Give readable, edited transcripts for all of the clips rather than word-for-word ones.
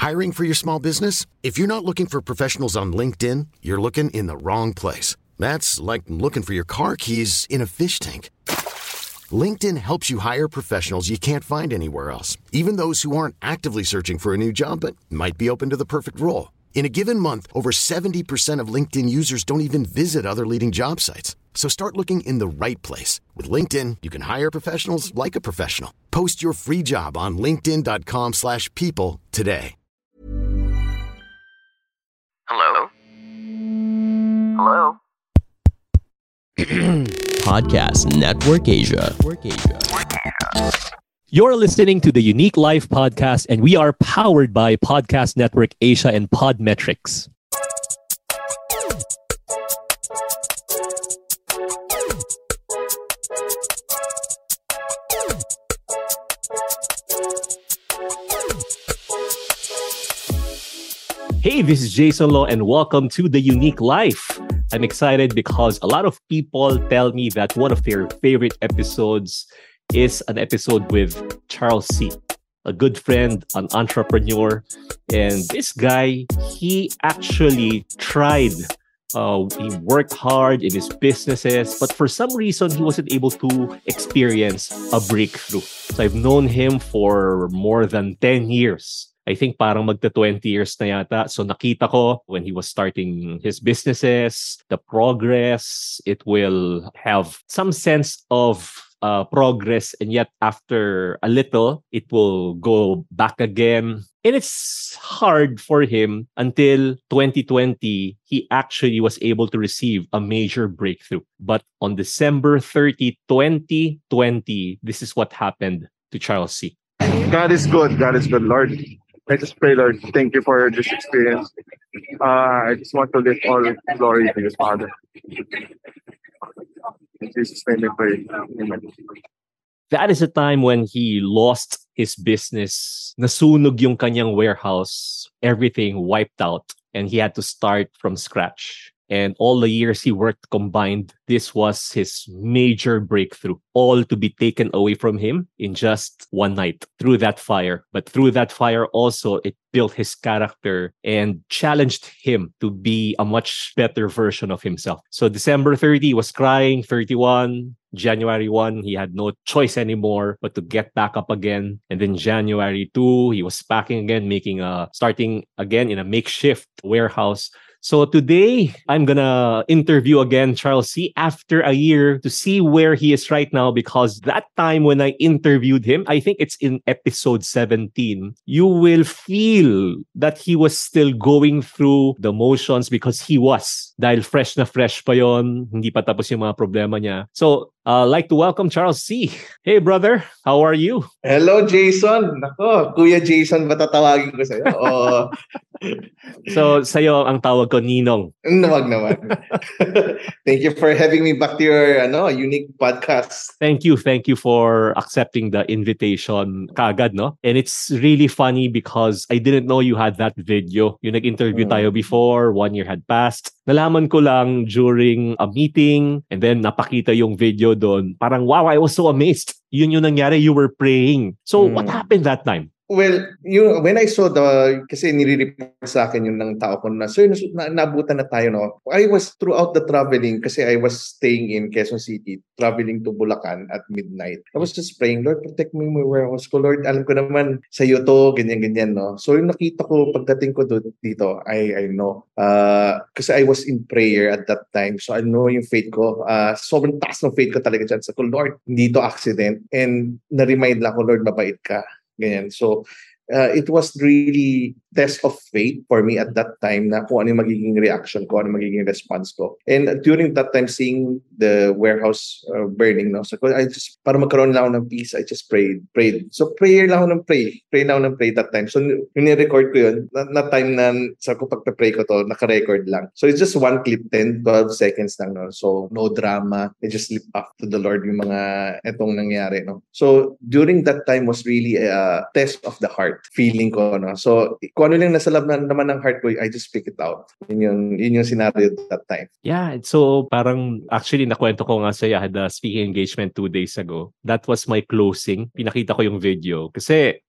Hiring for your small business? If you're not looking for professionals on LinkedIn, you're looking in the wrong place. That's like looking for your car keys in a fish tank. LinkedIn helps you hire professionals you can't find anywhere else, even those who aren't actively searching for a new job but might be open to the perfect role. In a given month, over 70% of LinkedIn users don't even visit other leading job sites. So start looking in the right place. With LinkedIn, you can hire professionals like a professional. Post your free job on linkedin.com/people today. Hello? Hello? Podcast Network Asia. You're listening to the Unique Life podcast, and we are powered by Podcast Network Asia and Podmetrics. Hey, this is Jason Lo, and welcome to the Unique Life. I'm excited because a lot of people tell me that one of their favorite episodes is an episode with Charles C., a good friend, an entrepreneur. And this guy, he actually tried. He worked hard in his businesses, but for some reason, he wasn't able to experience a breakthrough. So I've known him for more than 10 years. I think parang magta 20 years na yata. So nakita ko when he was starting his businesses, the progress, it will have some sense of progress. And yet after a little, it will go back again. And it's hard for him until 2020, he actually was able to receive a major breakthrough. But on December 30, 2020, this is what happened to Charles C. God is good. God is good, Lord. I just pray, Lord, thank you for this experience. I just want to lift all glory to your Father. In Jesus' name I pray. Amen. That is a time when he lost his business. Nasunog yung kanyang warehouse. Everything wiped out. And he had to start from scratch. And all the years he worked combined, this was his major breakthrough, all to be taken away from him in just one night through that fire. But through that fire also, it built his character and challenged him to be a much better version of himself. So December 30, he was crying. 31, January 1, he had no choice anymore but to get back up again. And then January 2, he was packing again, starting again in a makeshift warehouse. So today, I'm gonna interview again Charles C. after a year to see where he is right now, because that time when I interviewed him, I think it's in episode 17, you will feel that he was still going through the motions because he was. Dahil fresh na fresh pa yon, hindi pa tapos yung mga problema niya. So, I'd like to welcome Charles C. Hey brother, how are you? Hello Jason. Nako, Kuya Jason ba tatawagin ko sa'yo? So, sa'yo ang tawag ko Ninong. Wag naman. Thank you for having me back to your unique podcast. Thank you for accepting the invitation kaagad, no? And it's really funny because I didn't know you had that video. Yung nag-interview tayo before, 1 year had passed. Nalaman ko lang during a meeting and then napakita yung video doon. Parang wow, I was so amazed. Yun yung nangyari, you were praying. So what happened that time? Well, when I saw kasi nire-report sa akin yung ng tao ko na, sir, naabutan na tayo, no? I was throughout the traveling kasi I was staying in Quezon City, traveling to Bulacan at midnight. I was just praying, Lord, protect me my warehouse ko. Lord, alam ko naman sa'yo to, ganyan-ganyan, no? So yung nakita ko, pagdating ko dito, I know. Kasi I was in prayer at that time. So I know yung faith ko. Sobrang taas ng faith ko talaga dyan. Sa ko, Lord, hindi to accident. And na-remind lang ko, Lord, mabait ka. Ganyan. So, it was really test of faith for me at that time na kung ano yung magiging reaction ko, ano yung magiging response ko. And during that time, seeing the warehouse burning, no? So, I just, para magkaroon lang ako ng peace, I just prayed. So, prayer lang ako ng pray. Pray lang ako ng pray that time. So, yung ni-record ko yun, na time na, sa ko pagpa-pray ko to, naka-record lang. So, it's just one clip, 10, 12 seconds lang, no? So, no drama. I just lift up to the Lord yung mga etong nangyari, no? So, during that time was really a test of the heart. Feeling ko, no? So, kung ano lang nasa lab naman ng heart ko, I just speak it out. Yun yung scenario that time. Yeah, so parang actually nakwento ko nga sa'yo, I had a speaking engagement 2 days ago. That was my closing. Pinakita ko yung video. Kasi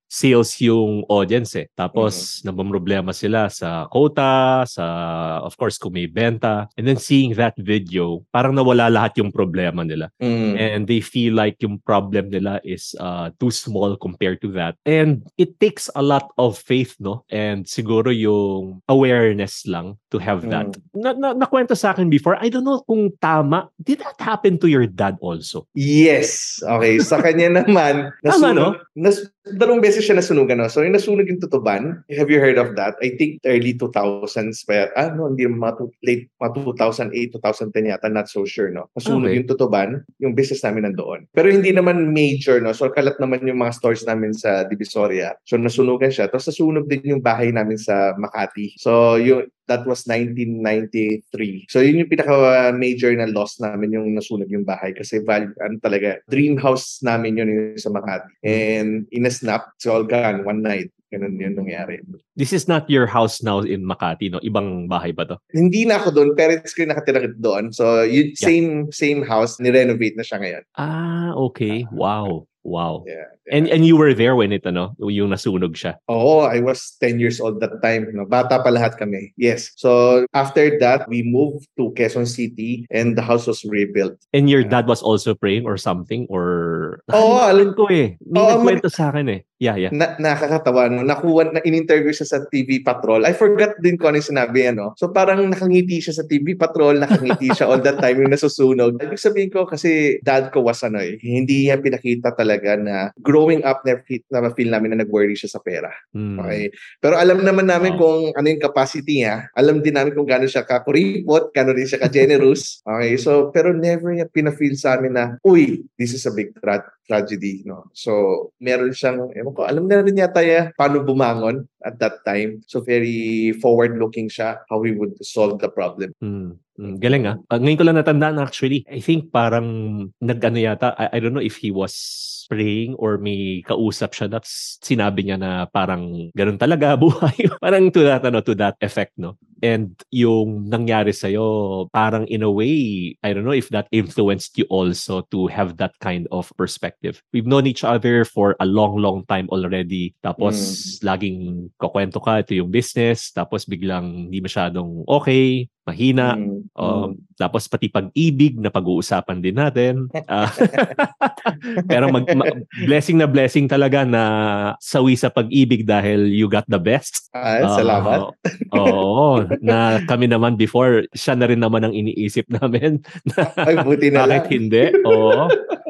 sales yung audience eh. Tapos namamroblema sila sa quota, of course kung may benta. And then seeing that video, parang nawala lahat yung problema nila. And they feel like yung problem nila is too small compared to that. And it takes a lot of faith, no? And siguro yung awareness lang to have that. Nakwento sa akin before, I don't know kung tama. Did that happen to your dad also? Yes. Okay. Sa kanya naman, Tama, no? dalawang beses siya nasunugan. No? So, yung nasunog yung tutuban, have you heard of that? I think early 2000s, pero hindi late 2008, 2010 yata, not so sure, no? Nasunog yung tutuban, yung business namin nandoon. Pero hindi naman major, no? So, kalat naman yung mga stores namin sa Divisoria. So, nasunugan siya. Tapos, nasunog din yung bahay namin sa Makati. So, that was 1993. So, yun yung pinaka-major na loss namin, yung nasunog yung bahay. Kasi talaga, dream house namin yun sa Makati. And in a snap, it's all gone one night. Ganun yun nangyari. This is not your house now in Makati, no? Ibang bahay ba to? Hindi na ako doon. Parents ko yung nakatira doon. So, same house, ni-renovate na siya ngayon. Okay. Wow. Yeah. And you were there when yung nasunog siya. I was 10 years old that time. No? Bata pa lahat kami. Yes. So, after that, we moved to Quezon City and the house was rebuilt. And your dad was also praying or something? Or... alam ko eh. May nagkwento sa akin eh. Yeah. Nakakatawa. No? In-interview siya sa TV Patrol. I forgot din kung ano yung sinabi. So, parang nakangiti siya sa TV Patrol. Nakangiti siya all that time yung nasusunog. Ibig sabihin ko kasi dad ko was hindi niya pinakita talaga na growing up na feel namin na nag-worry siya sa pera. Okay? Pero alam naman namin kung ano yung capacity niya. Alam din namin kung gaano siya kakuripot, gaano rin siya ka-generous. Okay? So, pero never niya pina-feel sa amin na, this is a big tragedy. No? So, meron siyang, alam na rin yata paano bumangon at that time. So, very forward-looking siya how we would solve the problem. Galing ngayon ko lang natandaan actually. I think parang nag-ano yata, I don't know if he was praying or may kausap siya that's sinabi niya na parang ganun talaga buhay. Parang to that effect, no? And yung nangyari sa'yo, parang in a way, I don't know if that influenced you also to have that kind of perspective. We've known each other for a long time already. Tapos laging kukwento ka, ito yung business. Tapos biglang hindi masyadong okay, mahina. Tapos pati pag-ibig na pag-uusapan din natin. Pero blessing talaga na sawi sa pag-ibig dahil you got the best. Salamat. Oo. Na kami naman before, siya na rin naman ang iniisip namin. Ay, buti na lang. Bakit hindi? Oo.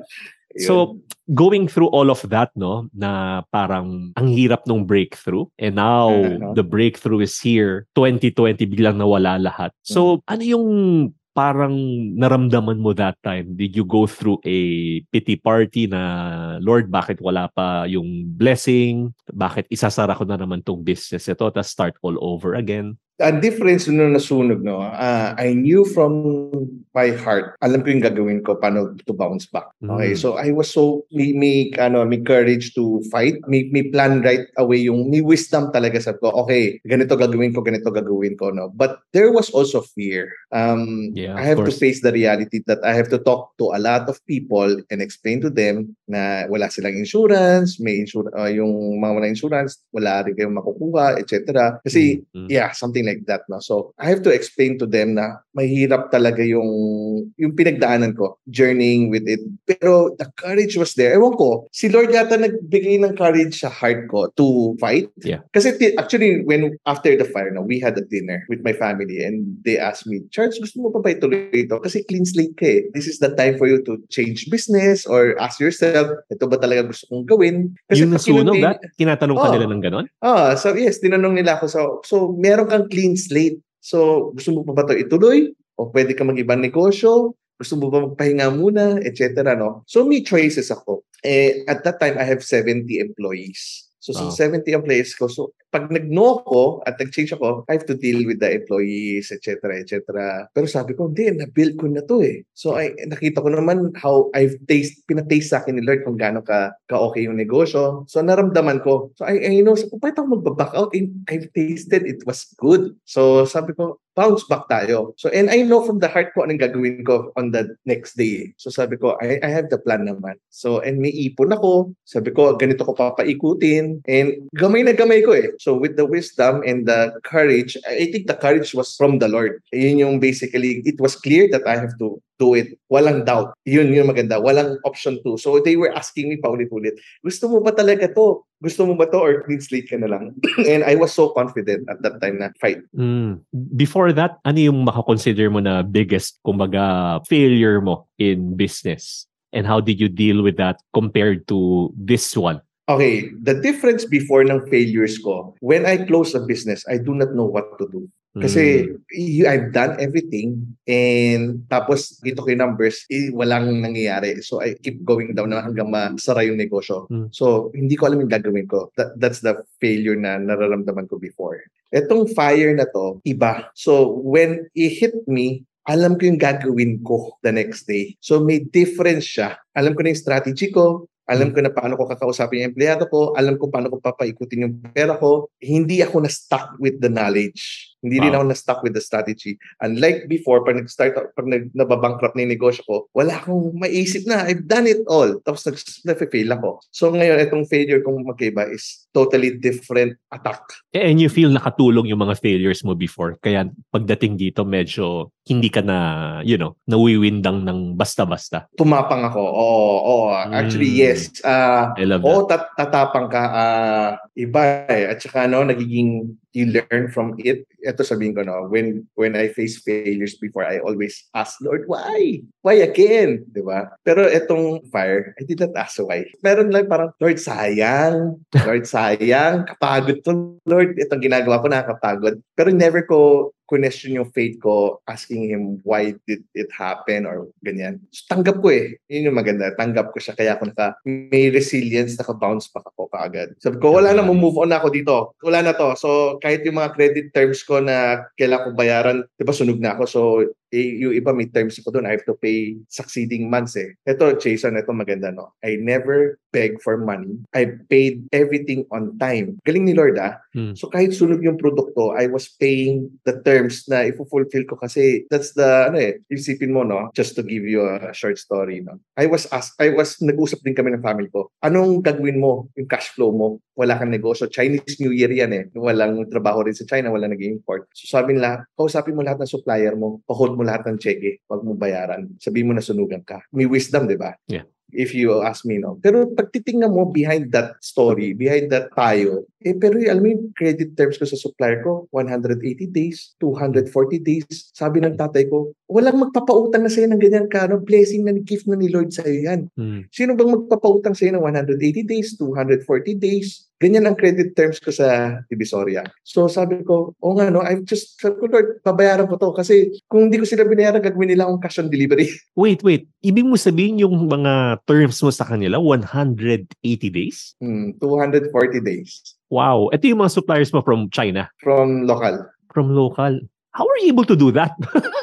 So, going through all of that, no, na parang ang hirap nung breakthrough. And now, the breakthrough is here. 2020, biglang nawala lahat. So, ano yung parang naramdaman mo that time? Did you go through a pity party na, Lord, bakit wala pa yung blessing? Bakit isasara ko na naman tong business ito, tapos start all over again? Ang difference nung nasunog, I knew from my heart, alam ko yung gagawin ko paano to bounce back. Okay, so I was may courage to fight, may plan right away, may wisdom talaga sa ko. Okay, ganito gagawin ko, no. But there was also fear. I have to face the reality that I have to talk to a lot of people and explain to them na wala silang insurance, yung mga wala insurance, wala rin kayong makukuha, etc. Kasi something like that, no. So I have to explain to them na mahirap talaga yung pinagdaanan ko, journeying with it. Pero the courage was there. Ewan ko, si Lord yata nagbigay ng courage sa heart ko to fight. Yeah. Kasi actually, after the fire, we had a dinner with my family and they asked me, Charles, gusto mo pa ba ituloy ito? Kasi clean slate ka eh. This is the time for you to change business or ask yourself, ito ba talaga gusto kong gawin? Kasi yung nasunog, tinatanong ka nila ng ganon? So yes, tinanong nila ako. So meron kang clean slate. So gusto mo pa ba ito ituloy? O pwede ka mag-ibang negosyo? Gusto mo ba magpahinga muna? Etc. No? So may choices ako. At that time, I have 70 employees. So, 70 employees ko. So, pag nag-no ko at nag-change ako, I have to deal with the employees, etc., etc. Pero sabi ko, hindi, na-build ko na to eh. So, nakita ko naman how pinataste sa akin ni Lord kung gaano ka-okay yung negosyo. So, naramdaman ko. So, I know, so, kung bakit ako mag-back out, I've tasted, it was good. So, sabi ko, bounce back tayo. So, and I know from the heart ko anong gagawin ko on the next day. So, sabi ko, I have the plan naman. So, and may ipon ako. Sabi ko, ganito ko papaikutin. And gamay na gamay ko eh. So, with the wisdom and the courage, I think the courage was from the Lord. Yun yung basically, it was clear that I have to do it. Walang doubt. Yun yung maganda. Walang option 2. So, they were asking me paulit-ulit, gusto mo ba talaga to? Gusto mo ba to or clean slate ka na lang? And I was so confident at that time na fight. Before that, ano yung makakonsider mo na biggest, kumbaga, failure mo in business? And how did you deal with that compared to this one? Okay, the difference before ng failures ko, when I close a business, I do not know what to do. Kasi I've done everything and tapos dito ko yung numbers, walang nangyayari. So I keep going down na hanggang masara yung negosyo. So hindi ko alam yung gagawin ko. That's the failure na nararamdaman ko before. Etong fire na to, iba. So when it hit me, alam ko yung gagawin ko the next day. So may difference siya. Alam ko na yung strategy ko. Alam ko na paano ko kakausapin yung empleyado ko. Alam ko paano ko papaikutin yung pera ko. Hindi ako na-stuck with the knowledge. Hindi rin ako na-stuck with the strategy. Unlike before, pag nababankrupt na yung negosyo ko, wala akong maisip na. I've done it all. Tapos nag-fail ako. So ngayon, itong failure kong magkaiba is totally different attack. And you feel nakatulong yung mga failures mo before. Kaya pagdating dito, medyo hindi ka na, nawiwindang ng basta-basta. Tumapang ako. Oo. Actually, yes. I love that. Tatapang ka. Iba eh. At saka, nagiging you learn from it. Ito sabihin ko, when I face failures before, I always ask, Lord, why? Why again? Diba? Pero itong fire, I did not ask why. Meron lang parang, Lord, sayang. Lord, sayang. Kapagod to, Lord. Itong ginagawa ko, nakakapagod. Pero never ko question yung faith ko, asking him why did it happen or ganyan. So, tanggap ko eh. Yun yung maganda. Tanggap ko siya. Kaya ako may resilience, naka-bounce back ako kaagad. Sabi ko, wala na, move on na ako dito. Wala na to. So, kahit yung mga credit terms ko na kailangan ko bayaran, diba sunog na ako. So, yung iba may terms ko doon, I have to pay succeeding months eh. Ito, Jason, ito maganda, I never beg for money. I paid everything on time. Galing ni Lord, So kahit sunog yung produkto, I was paying the terms na ipo-fulfill ko kasi that's the, isipin mo, just to give you a short story, nag-usap din kami ng family ko. Anong gagawin mo? Yung cash flow mo? Wala kang negosyo. Chinese New Year yan eh. Walang trabaho rin sa China, wala nag-import. So sabi nila, kausapin mo lahat ng supplier mo, pa-hold mo lahat ng cheque, wag mo bayaran. Sabihin mo na sunugan ka. May wisdom, di ba? Yeah. If you ask me, Pero pag titingnan mo behind that story, behind that tayo, pero alam mo yung credit terms ko sa supplier ko, 180 days, 240 days. Sabi ng tatay ko, walang magpapautang na sa'yo ng ganyan ka, blessing na gift na ni Lord sa'yo yan. Sino bang magpapautang sa'yo ng 180 days, 240 days? Ganyan ang credit terms ko sa Divisoria. So sabi ko, sabi ko, Lord, babayaran ko to. Kasi kung hindi ko sila binayaran, gagawin nila akong cash on delivery. Wait. Ibig mo sabihin yung mga terms mo sa kanila, 180 days? 240 days. Wow. Ito yung mga suppliers mo from China? From local. From local. How are you able to do that?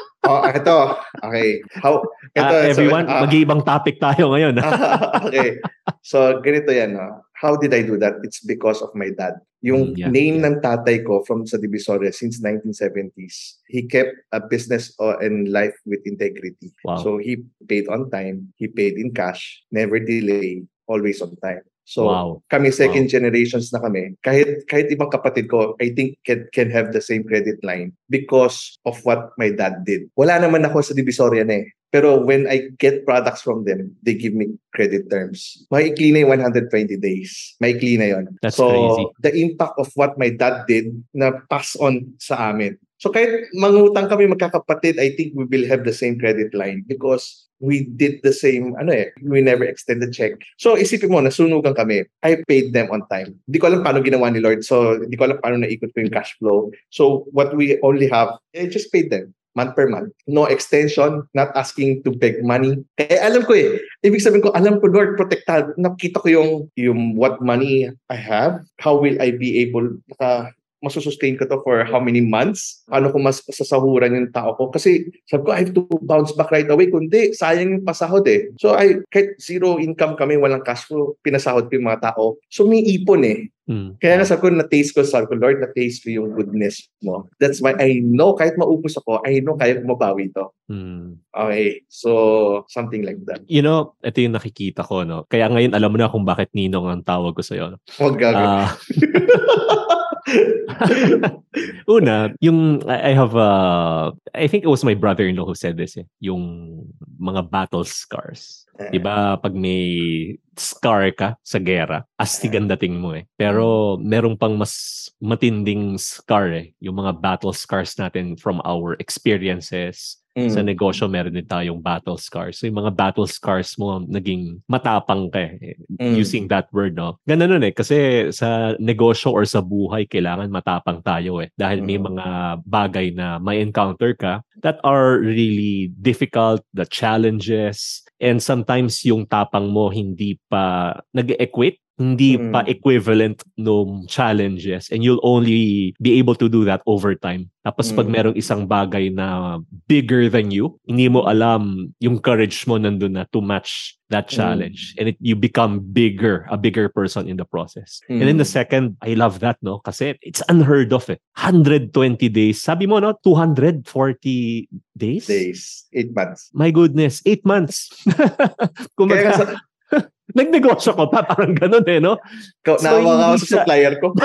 Ito. Okay. Everyone, mag-iibang topic tayo ngayon. Okay. So, ganito yan. How did I do that? It's because of my dad. Yung name ng tatay ko from sa Divisoria since 1970s, he kept a business and life with integrity. Wow. So, he paid on time. He paid in cash. Never delay. Always on time. So, kami second generations na kami. Kahit ibang kapatid ko, I think can have the same credit line because of what my dad did. Wala naman ako sa Divisoria na eh. Pero when I get products from them, they give me credit terms. Maikli na yung 120 days. Maikli na yun. That's crazy. The impact of what my dad did na pass on sa amin. So kahit mangutang kami magkakapatid, I think we will have the same credit line because we did the same, we never extended check. So isipin mo, nasunugan kami. I paid them on time. Hindi ko alam paano ginawa ni Lord. So hindi ko alam paano naikot ko yung cash flow. So what we only have, I just paid them. Month per month. No extension, not asking to beg money. Kaya alam ko ibig sabihin ko, alam ko, Lord, protectad. Nakita ko yung what money I have, how will I be able, masusustain ko to for how many months? Paano ko mas sasahuran yung tao ko? Kasi sabi ko, I have to bounce back right away. Kundi, sayang yung pasahod eh. So, kahit zero income kami, walang cash flow, pinasahod ko yung mga tao. So, may ipon eh. Kaya nga sabi ko, Lord, na-taste ko yung goodness mo. That's why I know, kahit maubos ako, I know kaya ko mabawi ito. Okay, so something like that. You know, ito yung nakikita ko, no? Kaya ngayon alam mo na kung bakit Ninong ang tawag ko sa'yo. No? Huwag gagawin. Una, I think it was my brother-in-law who said this, yung mga battle scars. Diba, pag may scar ka sa gera, astig ang dating mo eh. Pero merong pang mas matinding scar eh. Yung mga battle scars natin from our experiences. Sa negosyo, meron din tayong battle scars. So yung mga battle scars mo, naging matapang ka eh. Using that word, no? Ganun nun eh. Kasi sa negosyo or sa buhay, kailangan matapang tayo eh. Dahil may mga bagay na may encounter ka that are really difficult, the challenges, and sometimes yung tapang mo hindi pa nag-equate, hindi pa equivalent ng challenges, and you'll only be able to do that over time. Tapos pag merong isang bagay na bigger than you, hindi mo alam yung courage mo nandun na to match that challenge. And you become a bigger person in the process. And then the second, I love that, no? Kasi it's unheard of eh. 120 days. Sabi mo, no? 240 days? 8 months. My goodness, 8 months. Kumaga, nagnegosyo ko pa, parang ganun eh, no? Naawa ako sa supplier ko.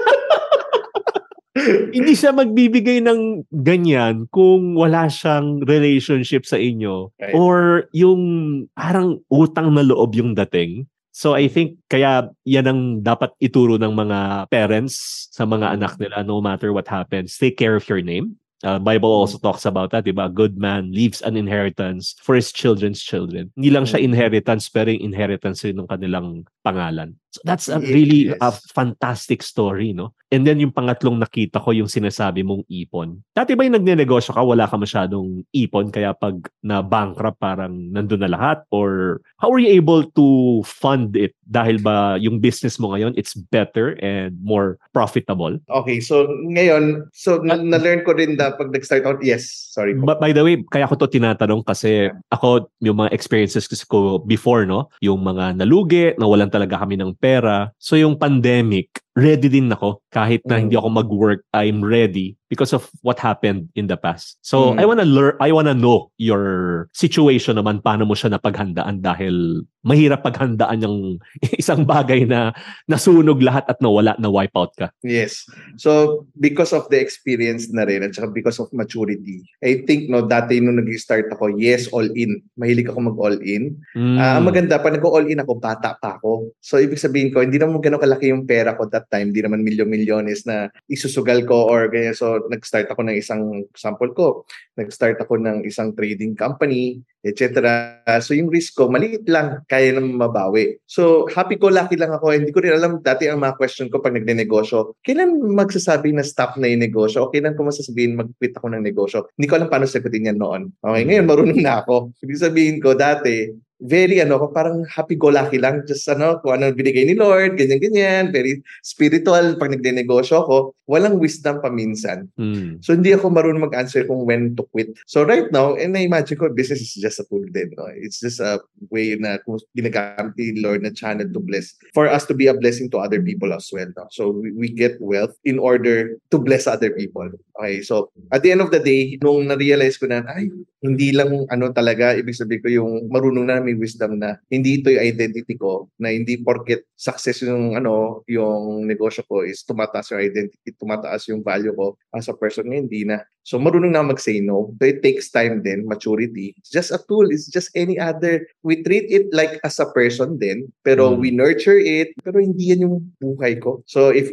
Hindi siya magbibigay ng ganyan kung wala siyang relationship sa inyo. Right. Or yung parang utang na loob yung dating. So I think kaya yan ang dapat ituro ng mga parents sa mga anak nila, no matter what happens, take care of your name. Bible also talks about that, diba? A good man leaves an inheritance for his children's children. Hindi lang siya inheritance, pero yung inheritance rin ng kanilang pangalan. So that's really a fantastic story, no? And then yung pangatlong nakita ko, yung sinasabi mong ipon. Dati ba yung nagnenegosyo ka, wala ka masyadong ipon, kaya pag na-bankrupt parang nandun na lahat? Or how were you able to fund it? Dahil ba yung business mo ngayon, it's better and more profitable? Okay, so ngayon, na-learn ko rin na pag nag-start out, yes, sorry. But by the way, kaya ko to tinatanong kasi ako, yung mga experiences ko before, no? Yung mga nalugi, nawalan talaga kami ng pera. So yung pandemic, ready din ako. Kahit na hindi ako mag-work, I'm ready because of what happened in the past. So I wanna know your situation naman, paano mo siya napaghandaan, dahil mahirap paghandaan yung isang bagay na nasunog lahat at nawala, na wipe out ka. Yes. So because of the experience na rin at saka because of maturity, I think dati nung nag-start ako, yes, all in. Mahilig ako mag-all in. Ang maganda, pa nag-all in ako, bata pa ako. So ibig sabihin ko, hindi naman gano'ng kalaki yung pera ko that time. Hindi naman milyon-milyones na isusugal ko or ganyan. So nag-start ako ng isang nag-start ako ng isang trading company, etc. So yung risk ko, maliit lang, kaya naman mabawi. So happy-go-lucky lang ako. Hindi ko rin alam dati ang mga question ko pag nagne-negosyo. Kailan magsasabi na stop na yung negosyo? O kailan ko masasabihin mag-quit ako ng negosyo? Hindi ko alam paano sagutin yan noon. Okay, ngayon marunong na ako. Ibig sabihin ko dati, very parang happy-go-lucky lang. Just kung ano binigay ni Lord, ganyan-ganyan. Very spiritual pag nagde-negosyo ako. Walang wisdom paminsan. So hindi ako marunong mag-answer kung when to quit. So right now, and na-imagine ko, business is just a tool din. No? It's just a way na kung ginagamit ni Lord na channel to bless. For us to be a blessing to other people as well. No? So we get wealth in order to bless other people. Okay, so at the end of the day, nung na-realize ko na, hindi lang talaga, ibig sabihin ko yung marunong na may wisdom na hindi ito yung identity ko, na hindi porket success yung yung negosyo ko is tumataas yung identity, tumataas yung value ko as a person, hindi na. So marunong na mag-say no. So it takes time din, maturity. It's just a tool, it's just any other. We treat it like as a person din, pero we nurture it, pero hindi yan yung buhay ko. So if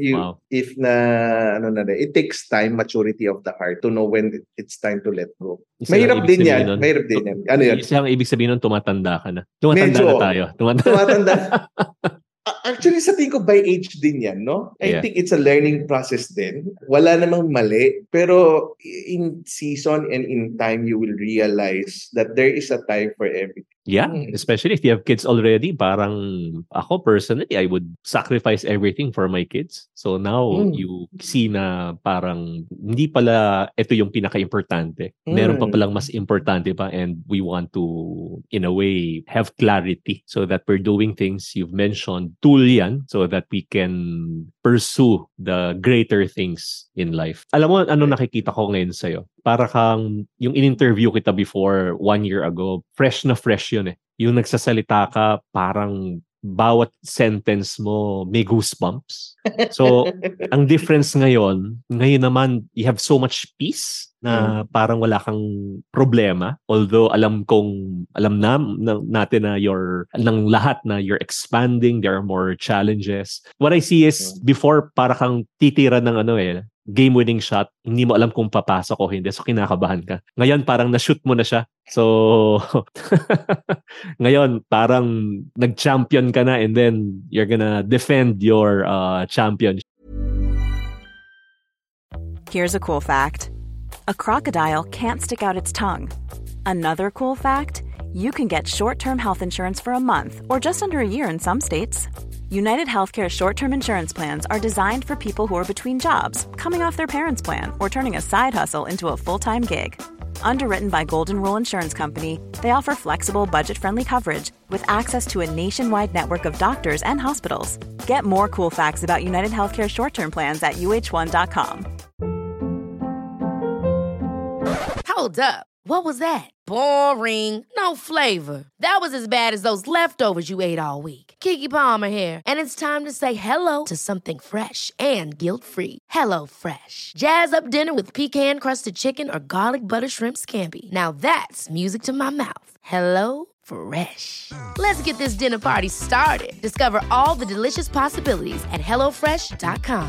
it takes time, maturity of the heart to know when it's time to let go. Mahirap din yan. Ano yan? Isang ibig sabihin nun, tumatanda ka na. Tumatanda na tayo. Tumatanda. Actually, sa tingin ko by age din yan, no? I think it's a learning process din. Wala namang mali. Pero in season and in time, you will realize that there is a time for everything. Yeah, especially if you have kids already, parang ako personally, I would sacrifice everything for my kids. So now, you see na parang hindi pala ito yung pinaka-importante. Meron pa palang mas importante pa and we want to, in a way, have clarity so that we're doing things you've mentioned, tool yan, so that we can pursue the greater things in life. Alam mo, ano nakikita ko ngayon sa'yo? Para kang, yung in-interview kita before 1 year ago, fresh na fresh yun eh. Yung nagsasalita ka, parang bawat sentence mo may goosebumps. So, ang difference ngayon naman, you have so much peace na parang wala kang problema. Although alam natin na ng lahat na you're expanding, there are more challenges. What I see is, before para kang titira ng game-winning shot, hindi mo alam kung papasok o hindi. So, kinakabahan ka. Ngayon, parang na-shoot mo na siya. So, ngayon, parang nag-champion ka na and then you're gonna defend your championship. Here's a cool fact. A crocodile can't stick out its tongue. Another cool fact, you can get short-term health insurance for a month or just under a year in some states. United Healthcare short-term insurance plans are designed for people who are between jobs, coming off their parents' plan, or turning a side hustle into a full-time gig. Underwritten by Golden Rule Insurance Company, they offer flexible, budget-friendly coverage with access to a nationwide network of doctors and hospitals. Get more cool facts about United Healthcare short-term plans at uh1.com. Hold up. What was that? Boring. No flavor. That was as bad as those leftovers you ate all week. Keke Palmer here, and it's time to say hello to something fresh and guilt-free. Hello Fresh. Jazz up dinner with pecan-crusted chicken or garlic butter shrimp scampi. Now that's music to my mouth. Hello Fresh. Let's get this dinner party started. Discover all the delicious possibilities at hellofresh.com.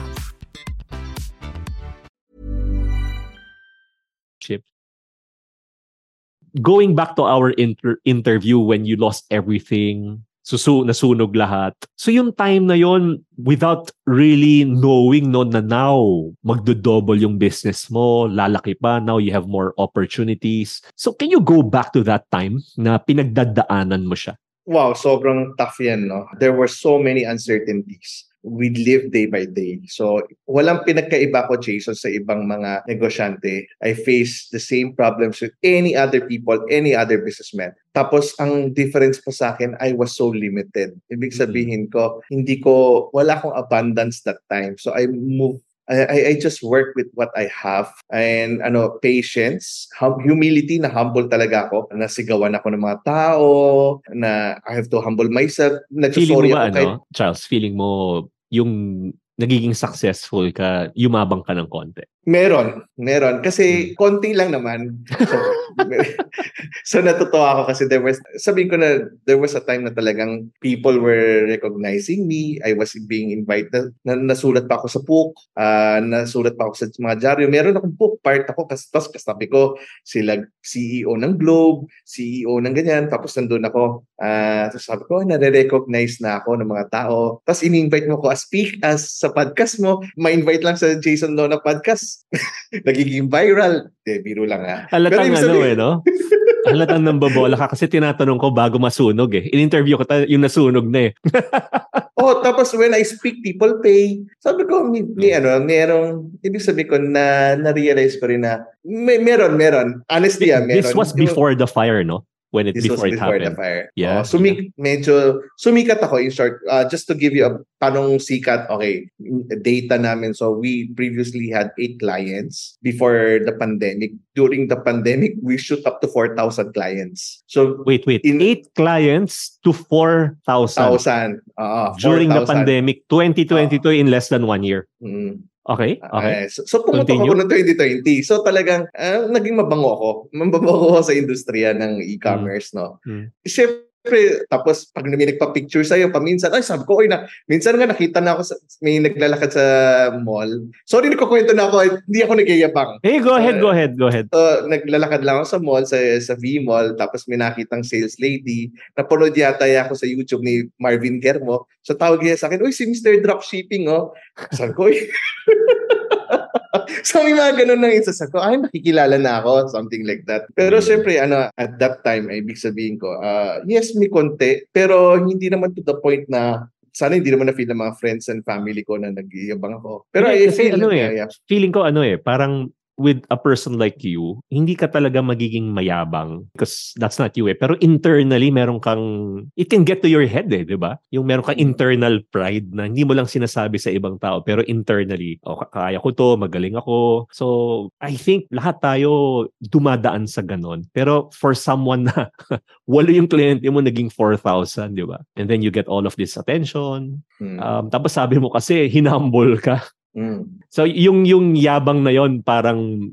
Going back to our interview when you lost everything, nasunog lahat. So yung time na yon, without really knowing na now magdo-double yung business mo, lalaki pa, now you have more opportunities. So can you go back to that time na pinagdadaanan mo siya? Wow, sobrang tough yan, no? There were so many uncertainties. We live day by day. So, walang pinagkaiba ko, Jason, sa ibang mga negosyante. I face the same problems with any other people, any other businessman. Tapos, ang difference pa sa akin, I was so limited. Ibig sabihin ko, wala akong abundance that time. So, I just work with what I have and patience, humility, na humble talaga ako. Nasigawan ako ng mga tao, na I have to humble myself. Feeling mo ba, Charles, feeling mo yung nagiging successful ka, yumabang ka ng konti? Meron. Kasi konti lang naman. So natutuwa ako kasi there was a time na talagang people were recognizing me. I was being invited. Nasulat pa ako sa book. Nasulat pa ako sa mga dyaryo. Meron akong book. Part ako. Tapos kasabi ko, sila CEO ng Globe, CEO ng ganyan. Tapos nandun ako. Tapos sabi ko, nare-recognize na ako ng mga tao. Tapos in-invite mo ko as sa podcast mo. Ma-invite lang sa Jason Lona podcast. Nagiging viral. Biro lang ha. Halatang no? Halatang nambabola ka kasi tinatanong ko bago masunog eh. In-interview ko yung nasunog na eh. Tapos when I speak, people pay. Sabi ko, merong, ibig sabihin ko na-realize ko rin na meron. Honestly, meron. This was before the fire, no? When it before the fire. Yeah. Medyo sumikat ako in short. Just to give you panong sikat, okay, data namin. So we previously had 8 clients before the pandemic. During the pandemic, we shoot up to 4,000 clients. So wait. 8 clients to 4,000. During the pandemic, 2022 in less than 1 year. Okay. So pumunta ako noong 2020. So talagang naging mabango ako. Mabango ako sa industriya ng e-commerce, no? Siyempre, tapos pag may nagpa-picture sa'yo, paminsan, ay sabi ko, minsan nga nakita na ako, may naglalakad sa mall. Sorry, nagkukwento na ako, hindi ako nagyayabang. Hey, go ahead. So, naglalakad lang ako sa mall, sa V-Mall, tapos may nakitang sales lady. Napanood yata ako sa YouTube ni Marvin Germo. So, tawag niya sa akin, uy, si Mr. Dropshipping, oh. Sabi ko, so may mga ganun nang insasag ko, nakikilala na ako, something like that. Pero syempre, at that time, ibig sabihin ko, yes, may konti, pero hindi naman to the point na sana hindi naman na-feel ng mga friends and family ko na nag-iabang ako. Pero kasi feeling ko parang with a person like you, hindi ka talaga magiging mayabang because that's not you eh. Pero internally, meron kang, it can get to your head eh, di ba? Yung meron kang internal pride na hindi mo lang sinasabi sa ibang tao, pero internally, kaya ko to, magaling ako. So, I think lahat tayo dumadaan sa ganon. Pero for someone na walo yung kliyente mo, naging 4,000, di ba? And then you get all of this attention. Tapos sabi mo kasi, hinumble ka. So yung yabang na yon parang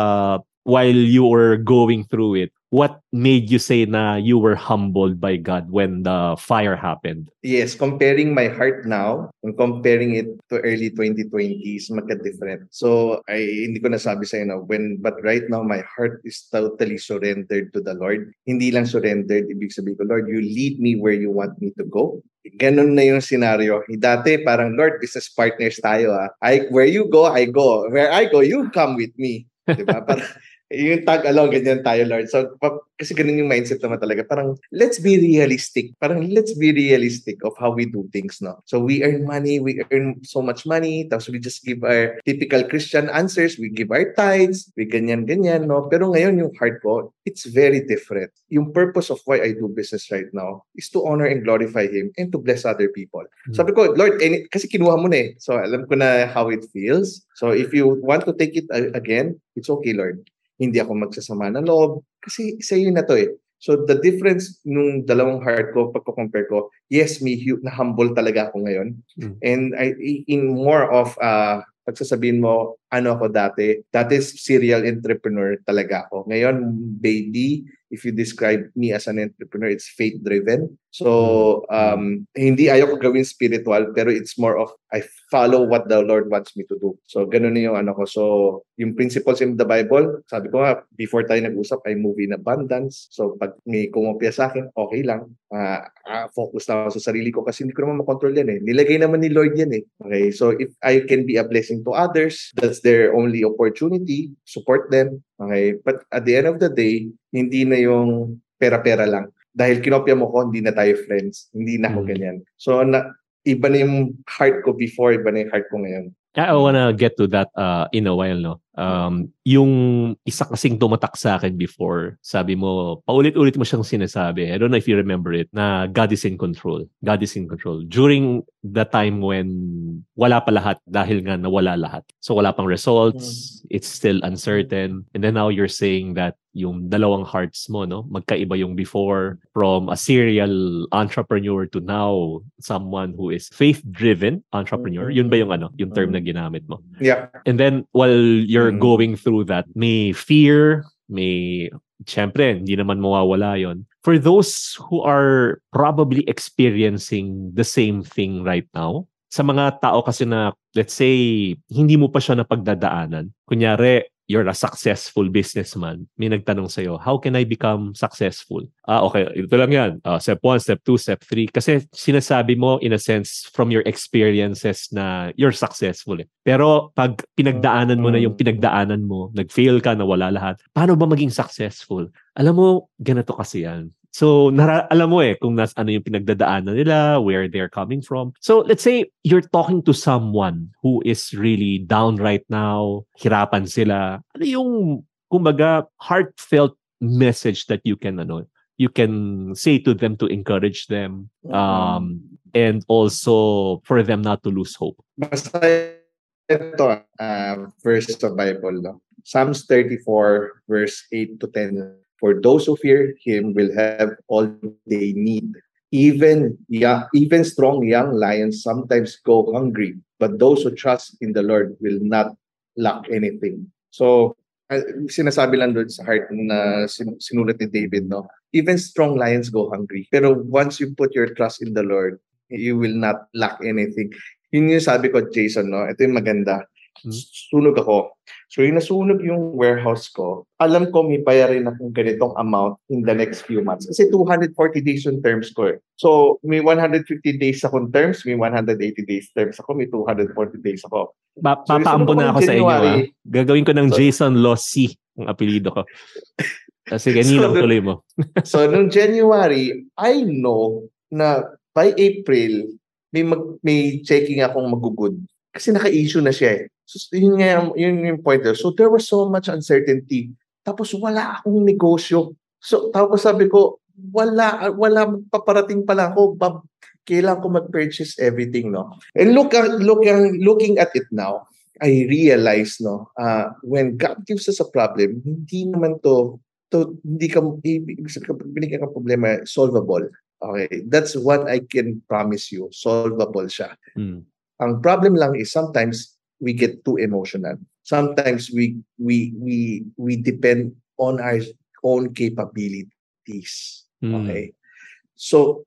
while you were going through it, what made you say na you were humbled by God when the fire happened? Yes, comparing my heart now and comparing it to early 2020s, magka-different. So, hindi ko nasabi sa'yo but right now, my heart is totally surrendered to the Lord. Hindi lang surrendered, ibig sabihin ko, Lord, you lead me where you want me to go. Ganun na yung scenario. Dati, parang, Lord, business partners tayo. Where you go, I go. Where I go, you come with me. Diba? Parang, yung tag-along, ganyan tayo, Lord. So, kasi ganun yung mindset naman talaga. Parang, let's be realistic. Let's be realistic of how we do things, no? So, we earn money, we earn so much money, tapos we just give our typical Christian answers, we give our tithes, we ganyan, no? Pero ngayon, yung heart ko, it's very different. Yung purpose of why I do business right now is to honor and glorify Him and to bless other people. Sabi ko, Lord, kasi kinuha mo na eh. So, alam ko na how it feels. So, if you want to take it again, it's okay, Lord. Hindi ako magsasama ng loob kasi sa iyo na to eh. So the difference nung dalawang heart ko pagko-compare ko, yes, na humble talaga ako ngayon. And in more of pagsasabihin mo, ako dati serial entrepreneur talaga ako. Ngayon, baby, if you describe me as an entrepreneur, it's faith-driven. So, hindi ayaw ko gawin spiritual, pero it's more of, I follow what the Lord wants me to do. So, ganun na yung ko. So, yung principles in the Bible, sabi ko nga, before tayo nag-usap, I move in abundance. So, pag may kumopya sa akin, okay lang. Focus lang ako sa sarili ko kasi hindi ko naman makontrol yan eh. Nilagay naman ni Lord yan eh. Okay, so if I can be a blessing to others, that's their only opportunity, support them. Okay, but at the end of the day, hindi na yung pera-pera lang. Dahil kinopya mo ko, hindi na tayo friends. Hindi na ako ganyan. So, iba na yung heart ko before, iba na yung heart ko ngayon. I wanna get to that in a while, no? Yung isa kasing tumatak sa akin before, sabi mo, paulit-ulit mo siyang sinasabi. I don't know if you remember it, na God is in control. God is in control. During the time when wala pa lahat dahil nga nawala lahat. So wala pang results, it's still uncertain. And then now you're saying that yung dalawang hearts mo, no? Magkaiba yung before, from a serial entrepreneur to now someone who is faith-driven entrepreneur. Yun ba yung yung term na ginamit mo? Yeah. And then while you're going through that, may fear, may syempre, hindi naman mawawala yon. For those who are probably experiencing the same thing right now, sa mga tao kasi na, let's say, hindi mo pa siya napagdadaanan. Kunyari, you're a successful businessman. May nagtanong sa'yo, how can I become successful? Okay, ito lang yan. Step 1, step 2, step 3. Kasi sinasabi mo, in a sense, from your experiences na you're successful. Pero pag pinagdaanan mo na yung pinagdaanan mo, nag-fail ka, nawala lahat, paano ba maging successful? Alam mo, ganito kasi yan. So, alam mo kung ano yung pinagdadaanan nila, where they're coming from. So, let's say you're talking to someone who is really down right now, hirapan sila. Ano yung, kumbaga, heartfelt message that you can say to them to encourage them, and also for them not to lose hope? Basta ito, verse of Bible, no? Psalms 34, verse 8 to 10. For those who fear Him will have all they need. Even strong young lions sometimes go hungry, but those who trust in the Lord will not lack anything. So, sinasabi lang doon sa heart na sinulat ni David, no? Even strong lions go hungry. Pero once you put your trust in the Lord, you will not lack anything. Yun yung sabi ko, Jason, no? Ito yung maganda. Sunog ako. So yung nasunog yung warehouse ko, alam ko may bayarin akong ganitong amount in the next few months. Kasi 240 days yung terms ko. So may 150 days akong terms, may 180 days terms ako, may 240 days ako. Papaampo na ako sa inyo. Gagawin ko ng Jason Lossi ang apelido ko. Sige, nilang tuloy mo. So nung January, I know na by April, may checking akong magugod. Kasi naka-issue na siya eh. So, yun yung point there. So, there was so much uncertainty. Tapos, wala akong negosyo. So, tapos sabi ko, wala, paparating pala ako. Kailangan ko mag-purchase everything, no? And looking at it now, I realize, no, when God gives us a problem, hindi naman hindi ka binigyan ka problema, solvable. Okay, that's what I can promise you. Solvable siya. Ang problem lang is sometimes we get too emotional. Sometimes we depend on our own capabilities. Okay? So,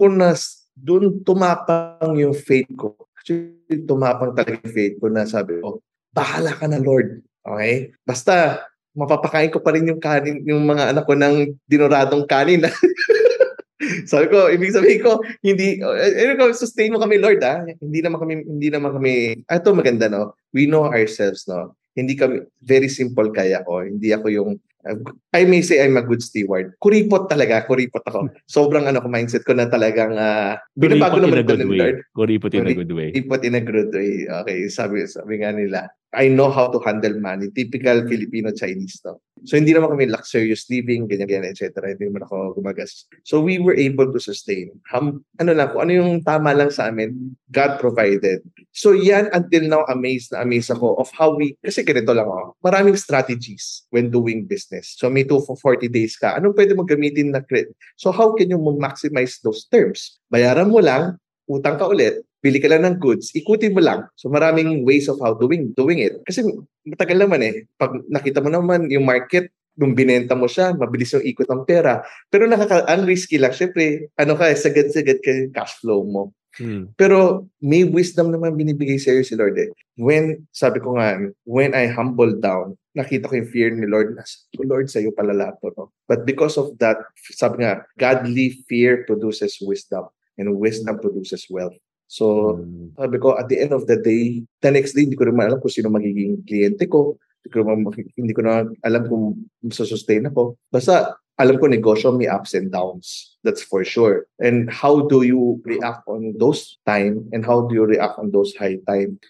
doon tumapang yung faith ko. Actually, tumapang talaga yung faith ko na sabi ko, bahala ka na, Lord. Okay? Basta, mapapakain ko pa rin yung kanin, yung mga anak ko ng dinoradong kanin. Sabi ko, ibig sabihin ko, sustain mo kami, Lord, ah. Hindi naman kami, ito maganda, no? We know ourselves, no? Hindi kami, very simple kaya ko. Hindi ako yung, I may say I'm a good steward. Kuripot ako. Sobrang mindset ko na talagang, binabago naman ito ng Lord. Kuripot in a good way. Kuripot in a good way. Okay, sabi nga nila, I know how to handle money. Typical Filipino-Chinese, no? So, hindi naman kami luxurious living, ganyan, etc. Hindi naman ako gumagas. So, we were able to sustain. Kung ano yung tama lang sa amin, God provided. So, yan, until now, amazed ako of how kasi ganito lang ako, maraming strategies when doing business. So, may 240 days ka. Anong pwede mo gamitin na credit? So, how can you maximize those terms? Bayaran mo lang, utang ka ulit, pili ka lang ng goods, ikutin mo lang. So maraming ways of how doing it. Kasi matagal naman eh. Pag nakita mo naman yung market, nung binenta mo siya, mabilis yung ikot ng pera. Pero unrisky lang. Siyempre, sagad-sagad ka yung cash flow mo. Pero may wisdom naman binibigay sa'yo si Lord eh. Sabi ko nga, when I humbled down, nakita ko yung fear ni Lord. Lord, sa'yo pala lahat to, no? But because of that, sabi nga, godly fear produces wisdom. And wisdom produces wealth. So, sabi ko, at the end of the day, the next day, hindi ko naman alam kung sino magiging kliyente ko. Hindi ko na alam kung masasustain ako. Basta, alam ko negosyo may ups and downs. That's for sure. And how do you react on those time and how do you react on those high time?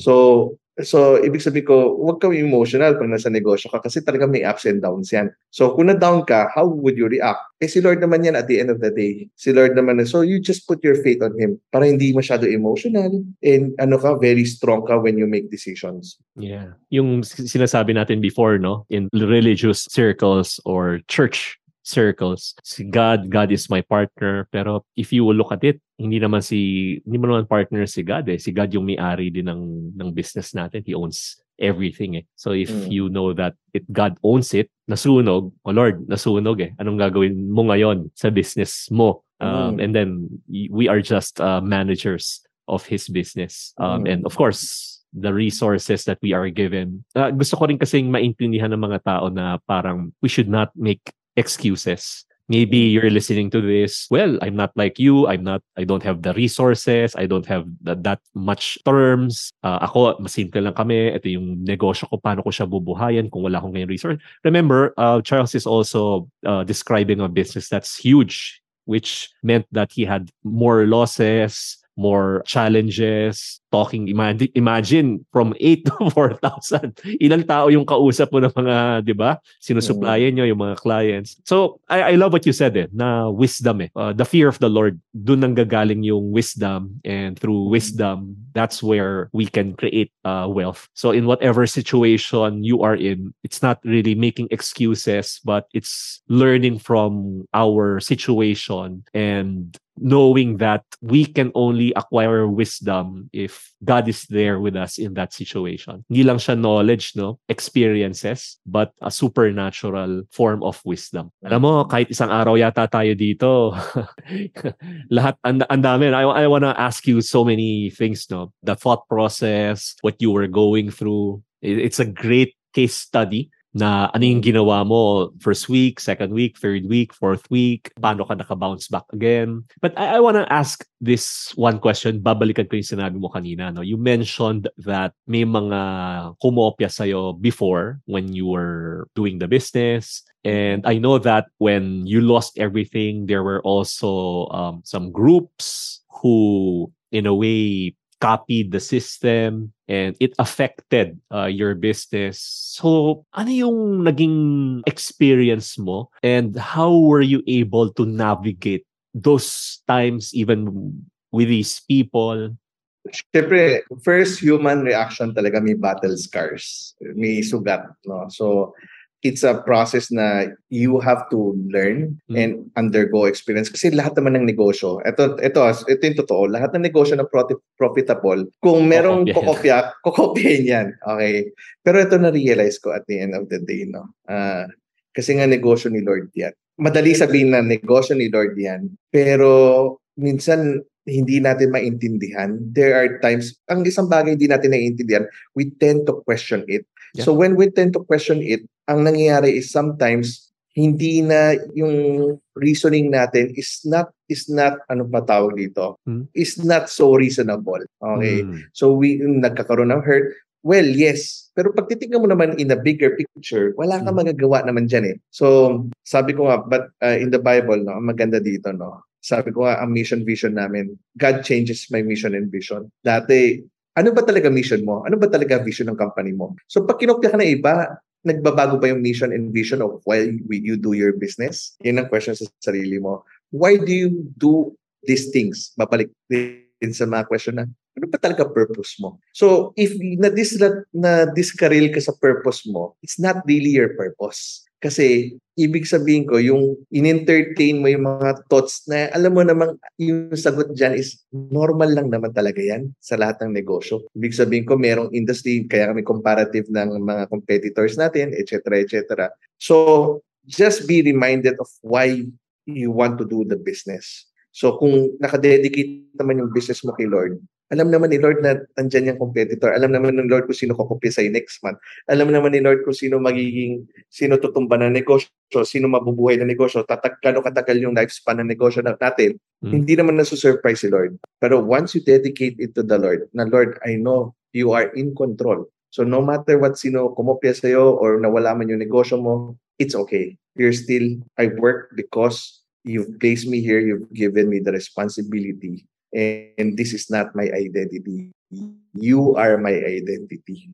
So, ibig sabihin ko, huwag kang emotional pag nasa negosyo ka kasi talaga may ups and downs yan. So, kung na-down ka, how would you react? Si Lord naman yan at the end of the day. Si Lord naman, so you just put your faith on Him para hindi masyado emotional and very strong ka when you make decisions. Yeah. Yung sinasabi natin before, no? In religious circles or church circles, si God is my partner. Pero if you will look at it, hindi mo naman partner si God eh. Si God yung may-ari din ng business natin. He owns everything eh. So if you know that God owns it, nasunog, Lord, nasunog eh. Anong gagawin mo ngayon sa business mo? And then we are just managers of His business. And of course, the resources that we are given. Gusto ko rin kasing maintindihan ng mga tao na parang we should not make excuses. Maybe you're listening to this, well, I'm not like you, I don't have the resources, I don't have that much terms. Ako, masimple lang kami, ito yung negosyo ko, paano ko siya bubuhayan kung wala akong ngayon resource. Remember, Charles is also describing a business that's huge, which meant that he had more losses, more challenges, imagine from 8 to 4,000. Ilang tao yung kausap mo ng mga, di ba? Sinusupplyan nyo yung mga clients. So, I love what you said na wisdom the fear of the Lord, dun nang gagaling yung wisdom, and through wisdom, that's where we can create wealth. So, in whatever situation you are in, it's not really making excuses, but it's learning from our situation and knowing that we can only acquire wisdom if God is there with us in that situation. Hindi lang siya knowledge, no? Experiences, but a supernatural form of wisdom. Alam mo, kahit isang araw yata tayo dito, lahat, ang dami. I wanna ask you so many things, no? The thought process, what you were going through. It's a great case study na ano yung ginawa mo first week, second week, third week, fourth week, paano ka naka-bounce back again. But I wanna ask this one question, babalikan ko yung sinabi mo kanina. No? You mentioned that may mga kumopya sa'yo before when you were doing the business. And I know that when you lost everything, there were also some groups who, in a way, copied the system and it affected your business. So, ano yung naging experience mo and how were you able to navigate those times even with these people? Siyempre, first human reaction talaga may battle scars. May sugat. No? So, it's a process na you have to learn and undergo experience. Kasi lahat naman ng negosyo, ito yung totoo, lahat ng negosyo na profitable, kung merong kokopyahin yan. Okay? Pero ito na-realize ko at the end of the day, no? Kasi nga negosyo ni Lord yan. Madali sabihin na negosyo ni Lord yan, pero minsan hindi natin maintindihan. There are times, ang isang bagay hindi natin naiintindihan, we tend to question it. Yeah. So when we tend to question it, ang nangyayari is sometimes hindi na yung reasoning natin is not ano pa tawag dito? Is not so reasonable. Okay? So we nagkakaroon ng hurt. Well, yes. Pero pag titignan mo naman in the bigger picture, wala kang magagawa naman dyan eh. So sabi ko nga, but in the Bible, no, ang maganda dito, no? Sabi ko nga, ang mission vision namin, God changes my mission and vision. Dati, ano ba talaga mission mo? Ano ba talaga vision ng company mo? So pag kinopya ka na iba, nagbabago ba yung mission and vision of why you do your business? Yun ang question sa sarili mo. Why do you do these things? Babalik din sa mga question na, ano ba talaga purpose mo? So if na-discarril ka sa purpose mo, it's not really your purpose. Kasi ibig sabihin ko, yung in-entertain mo yung mga thoughts na alam mo namang yung sagot dyan is normal lang naman talaga yan sa lahat ng negosyo. Ibig sabihin ko, merong industry, kaya kami comparative ng mga competitors natin, etc., etc. So, just be reminded of why you want to do the business. So, kung nakadedicate naman yung business mo kay Lord, alam naman ni Lord na nandyan yung competitor. Alam naman ni Lord kung sino kokopya sa'yo next month. Alam naman ni Lord kung sino tutumba ng negosyo, sino mabubuhay ng negosyo, gano'ng katagal yung lifespan ng negosyo natin. Hindi naman nasusurprise si Lord. Pero once you dedicate it to the Lord, na Lord, I know you are in control. So no matter what sino kumopya sa'yo or nawala man yung negosyo mo, it's okay. I work because you've placed me here, you've given me the responsibility. And this is not my identity. You are my identity.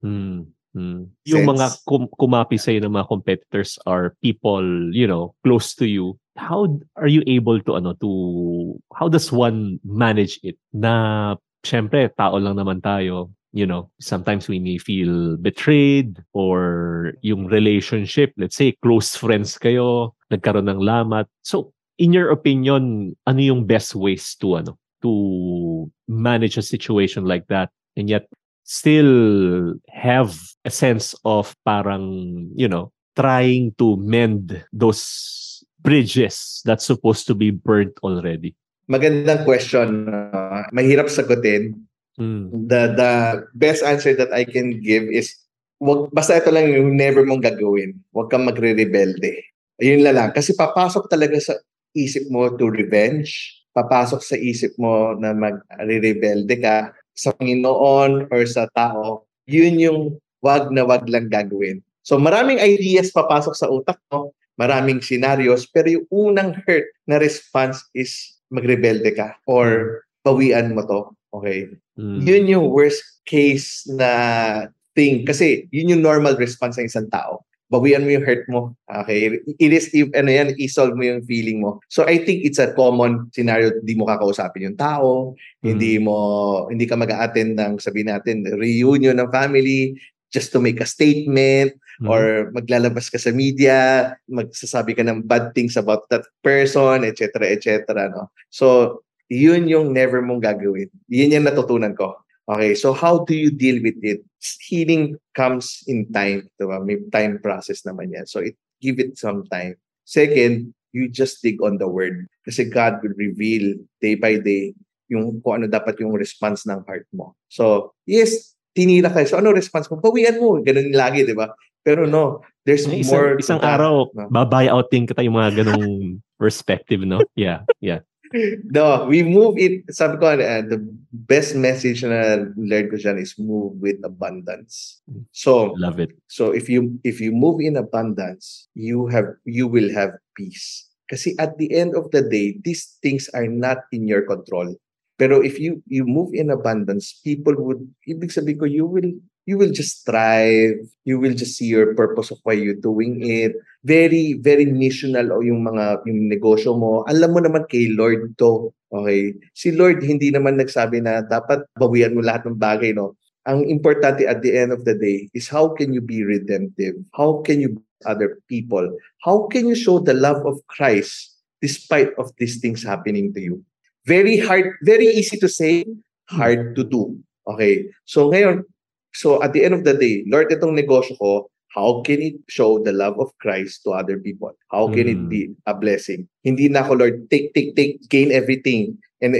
Yung mga kumapi sa'yo ng mga competitors are people, close to you. How are you able how does one manage it? Na, syempre, tao lang naman tayo. Sometimes we may feel betrayed or yung relationship, let's say, close friends kayo, nagkaroon ng lamat. So, in your opinion, ano yung best ways to manage a situation like that and yet still have a sense of parang, trying to mend those bridges that's supposed to be burnt already? Magandang question. Mahirap sagutin. The best answer that I can give is, basta ito lang yung never mong gagawin. Huwag kang magre-rebelde. Ayun lang. Kasi papasok talaga sa isip mo to revenge. Papasok sa isip mo na mag-rebelde ka sa Panginoon or sa tao, yun yung wag na wag lang gagawin. So maraming ideas papasok sa utak mo, maraming scenarios, pero yung unang hurt na response is magrebelde ka or bawian mo to. Okay? Yun yung worst case na thing. Kasi yun yung normal response ng isang tao. Bawian mo yung hurt mo. Okay? I-solve mo yung feeling mo. So I think it's a common scenario. Hindi mo kakausapin yung tao. Hindi ka mag-a-attend ng, sabihin natin, reunion ng family. just to make a statement, or maglalabas ka sa media, magsasabi ka ng bad things about that person, etc., etc., no? So, yun yung never mong gagawin. Yun yung natutunan ko. Okay, so how do you deal with it? Healing comes in time. Diba? May time process naman yan. So, give it some time. Second, you just dig on the word. Kasi God will reveal day by day yung kung ano dapat yung response ng heart mo. So, yes, tinira kayo. So, ano response mo? Bawian mo. Ganun lagi, di ba? Pero no, there's more. Isang araw, babuy out din kita yung mga ganung perspective, no? Yeah. No, we move it. Sabi ko, the best message na learn ko dyan is move with abundance. So, love it. So if you move in abundance, you will have peace. Kasi at the end of the day, these things are not in your control. Pero if you move in abundance, people would, ibig sabihin ko, you will just thrive. You will just see your purpose of why you're doing it. Very, very missional o yung negosyo mo. Alam mo naman kay Lord to. Okay? Si Lord hindi naman nagsabi na dapat bawian mo lahat ng bagay, no? Ang importante at the end of the day is how can you be redemptive? How can you bless other people? How can you show the love of Christ despite of these things happening to you? Very hard, very easy to say, hard to do. Okay? So ngayon, so at the end of the day, Lord, itong negosyo ko, how can it show the love of Christ to other people? How can it be a blessing? Hindi na ako, Lord, take, gain everything,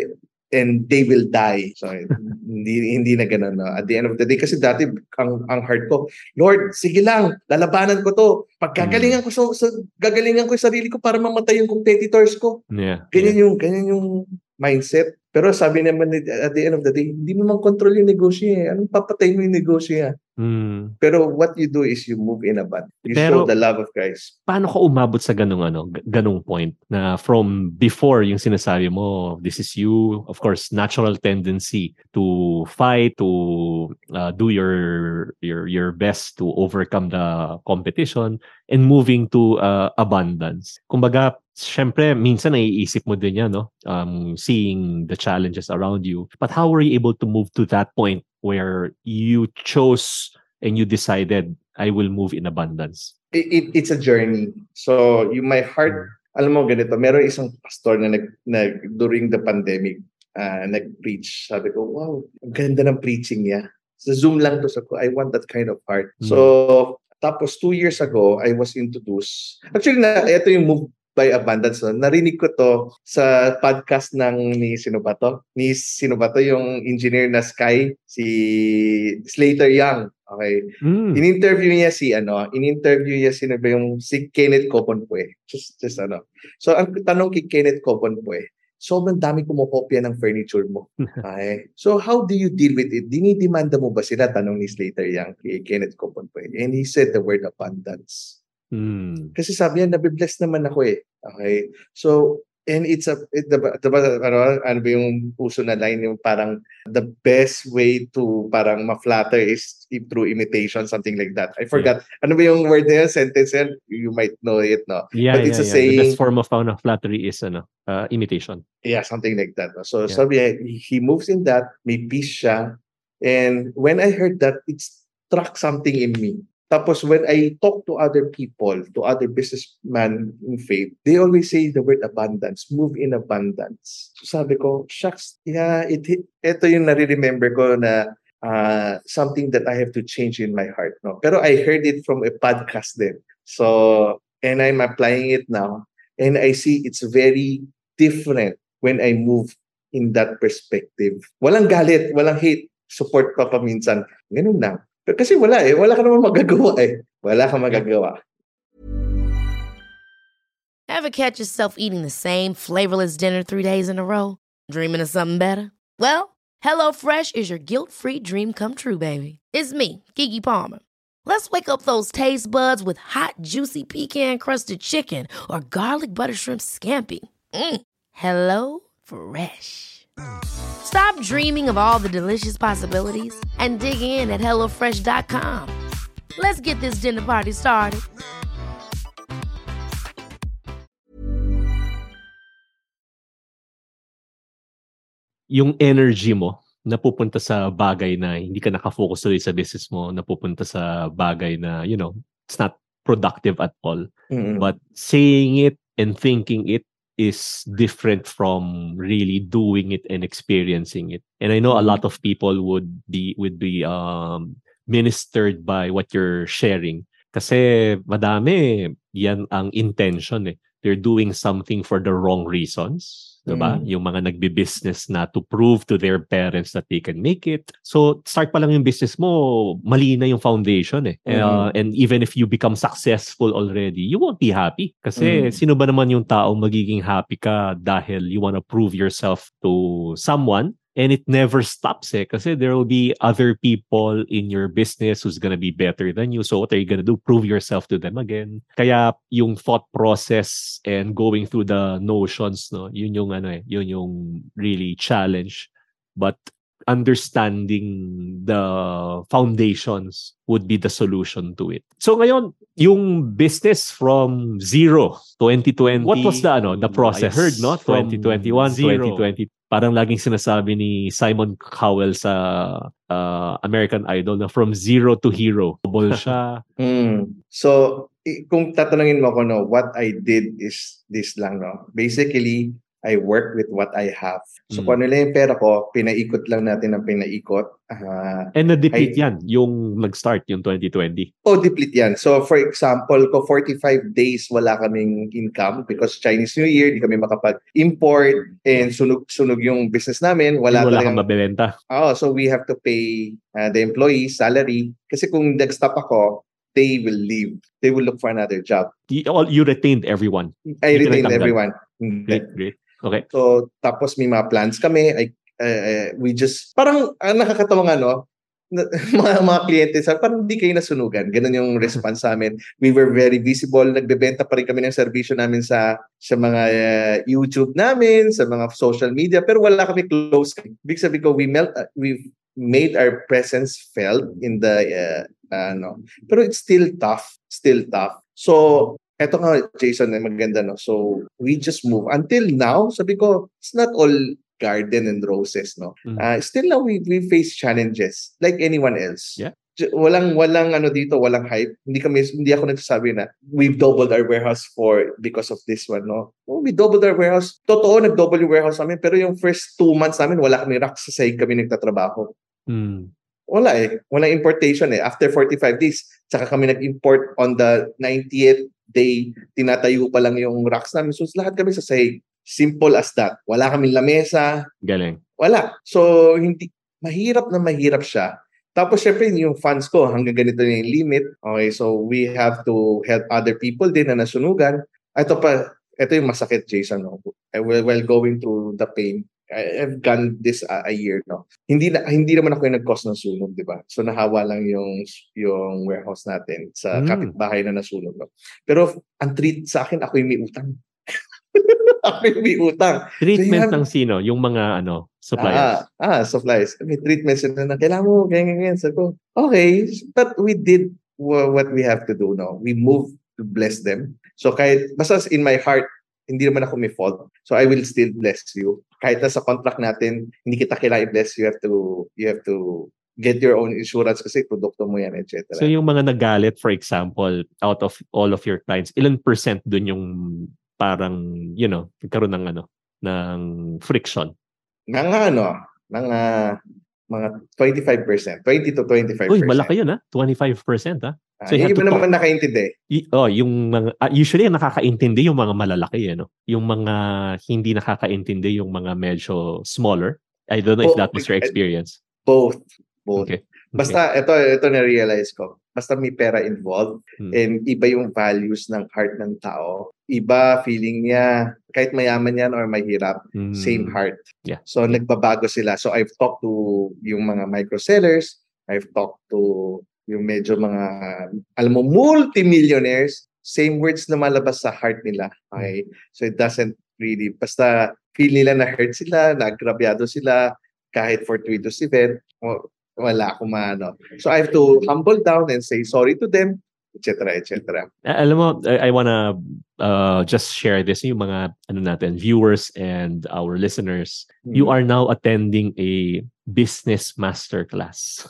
and they will die. So, hindi na ganun. No? At the end of the day, kasi dati, ang heart ko, Lord, sige lang, lalabanan ko to. Pagkagalingan ko gagalingan ko yung sarili ko para mamatay yung competitors ko. Yeah. Ganyan yung mindset. Pero sabi naman at the end of the day, hindi mo man control yung negosyo eh. Anong papatay mo yung negosyo yan? Pero what you do is you move in abundance. You show the love of Christ. Paano ka umabot sa ganung point na from before yung sinasabi mo, this is you, of course, natural tendency to fight, to do your best to overcome the competition, and moving to abundance. Kumbaga, syempre, minsan naiisip mo din yan, no? Seeing the challenges around you. But how were you able to move to that point where you chose and you decided, I will move in abundance? It's a journey. So, my heart, alam mo ganito, meron isang pastor na during the pandemic, nag-preach. Sabi ko, wow, ang ganda ng preaching niya. Sa Zoom lang to, sabi ko, I want that kind of heart. So, tapos 2 years ago, I was introduced. Actually, ito yung move by abundance. So, narinig ko to sa podcast ni sino ba to? Yung engineer na Sky, si Slater Young. Okay. In-interview niya si Kenneth Copenpue. Just So, ang tanong kay Kenneth Copenpue, sobrang dami kumokopya ng furniture mo. Okay. So, how do you deal with it? Dinidemanda mo ba sila? Tanong ni Slater Young kay Kenneth Copenpue. And he said the word abundance. Kasi sabi niya, nabibless naman ako eh. Okay? So, and ano ba yung puso na line, yung parang the best way to parang ma-flatter is through imitation, something like that. I forgot. Yeah. Ano ba yung word na yun? Sentence yan? You might know it, no? Yeah, but it's a saying. The best form of flattery is imitation. Yeah, something like that. No? So, sabi niya, he moves in that, may peace siya. And when I heard that, it struck something in me. Tapos when I talk to other people, to other businessmen in faith, they always say the word abundance, move in abundance. So sabi ko, shucks, yeah, ito yung nare-remember ko na something that I have to change in my heart. No? Pero I heard it from a podcast din. So, and I'm applying it now. And I see it's very different when I move in that perspective. Walang galit, walang hate, support pa paminsan. Ganun lang. Kasi wala ka naman magagawa Wala ka magagawa. Ever catch yourself eating the same flavorless dinner 3 days in a row? Dreaming of something better? Well, HelloFresh is your guilt-free dream come true, baby. It's me, Keke Palmer. Let's wake up those taste buds with hot, juicy pecan-crusted chicken or garlic butter shrimp scampi. Hello Fresh. Stop dreaming of all the delicious possibilities and dig in at HelloFresh.com. Let's get this dinner party started. Yung energy mo napupunta sa bagay na hindi ka nakafocus tuloy sa business mo, napupunta sa bagay na, it's not productive at all. But saying it and thinking it is different from really doing it and experiencing it. And I know a lot of people would be ministered by what you're sharing. Kasi madami, yan ang intention eh. They're doing something for the wrong reasons. Diba? Yung mga nagbi-business na to prove to their parents that they can make it. So, start pa lang yung business mo, mali na yung foundation eh. And even if you become successful already, you won't be happy. Kasi sino ba naman yung tao magiging happy ka dahil you wanna prove yourself to someone? And it never stops eh. Kasi there will be other people in your business who's gonna be better than you. So what are you gonna do? Prove yourself to them again. Kaya yung thought process and going through the notions, no, yun yung really challenge. But understanding the foundations would be the solution to it. So ngayon, yung business from zero, 2020. What was the process? I heard, no? 2021, 2020. Parang laging sinasabi ni Simon Cowell sa American Idol na from zero to hero. Double siya. So, kung tatanungin mo ko, no, what I did is this lang, no? Basically, I work with what I have. So, kung ano lang yung pera ko, pinaikot lang natin ang pinaikot. And na-deplete yan, yung nag-start, yung 2020. Oh, deplete yan. So, for example, ko 45 days wala kaming income because Chinese New Year, di kami makapag-import and sunog yung business namin. Wala kang mabibenta. Oh, so we have to pay the employees salary. Kasi kung nag-stop ako, they will leave. They will look for another job. You retained everyone. I retained everyone. Great. Okay. So, tapos may mga plans kami. We just, parang nakakatawa nga, no? mga kliyente, parang hindi kayo nasunugan. Ganun yung response sa amin. We were very visible. Nagbebenta pa rin kami ng serbisyo namin sa mga YouTube namin, sa mga social media, pero wala kami close. Big sabi ko, we made our presence felt in the, pero it's still tough. So, eto nga, Jason, maganda, no? So, we just move. Until now, sabi ko, it's not all garden and roses, no? Still now, we face challenges like anyone else. Yeah. Walang dito, walang hype. Hindi ako nagsasabi na we've doubled our warehouse because of this one, no? We doubled our warehouse. Totoo, nag-double yung warehouse namin, pero yung first 2 months namin, wala kami rack sa sahig kami nagtatrabaho. Wala eh. Walang importation eh. After 45 days, saka kami nag-import on the 90th day, tinatayo pa lang yung racks namin. So, lahat kami sa sahig. Simple as that. Wala kaming lamesa. Galing. Wala. So, mahirap siya. Tapos, syempre, yung funds ko, hanggang ganito na yung limit. Okay, so we have to help other people din na nasunugan. Ito yung masakit, Jason. No? While going through the pain, I've done this a year, no. Hindi naman ako yung nag-cause ng sunog, di ba? So nahawa lang yung warehouse natin sa kapitbahay na nasunog, no. Pero ang treat sa akin, ako yung may utang. Treatment ng sino? Yung mga suppliers? Suppliers. May treatment sila na kailangan mo, ganyan. Sabi ko, okay, but we did what we have to do, no. We moved to bless them. So kahit, basta in my heart, hindi naman ako may fault. So I will still bless you. Kahit na sa contract natin, hindi kita kailangan i-bless, you have to get your own insurance kasi produkto mo yan, etc. So yung mga nagalit, for example, out of all of your clients, ilan percent dun yung parang, nagkaroon ng friction? Mga 25%. 20 to 25%. Uy, malaki yun 25%. So yung iba naman nakaintindi. Yung mga usually nakakaintindi yung mga malalaki Yung mga hindi nakakaintindi yung mga medyo smaller. I don't know if that was your experience. Both. Okay. Basta ito na-realize ko. Basta may pera involved and iba yung values ng heart ng tao. Iba feeling niya kahit mayaman yan or mahirap, same heart. Yeah. So nagbabago sila. So I've talked to yung mga micro sellers, I've talked to yung medyo mga, alam mo, multi-millionaires, same words na malabas sa heart nila. Okay? So it doesn't really, basta feel nila na hurt sila, na-agrabyado sila, kahit fortuitous event, wala akong maano. So I have to humble down and say sorry to them, etc. etc. Alam mo, I wanna just share this yung mga viewers and our listeners. You are now attending a business masterclass.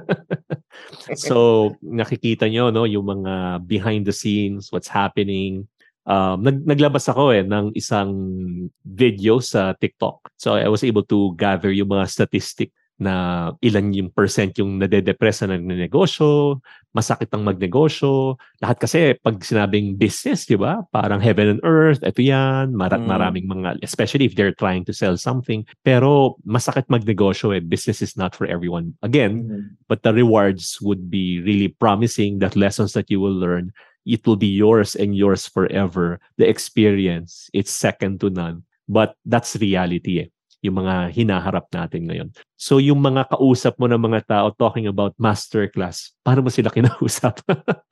So, nakikita nyo, no, yung mga behind the scenes, what's happening. Naglabas ako ng isang video sa TikTok. So, I was able to gather yung mga statistic na ilan yung percent yung nade-depress na nagnenegosyo, masakit ang magnegosyo. Lahat kasi pag sinabing business, di ba? Parang heaven and earth, ito yan. Maraming mga, especially if they're trying to sell something. Pero masakit magnegosyo Business is not for everyone. Again, but the rewards would be really promising, that lessons that you will learn, it will be yours and yours forever. The experience, it's second to none. But that's reality yung mga hinaharap natin ngayon. So yung mga kausap mo ng mga tao talking about masterclass, paano mo sila kinausap?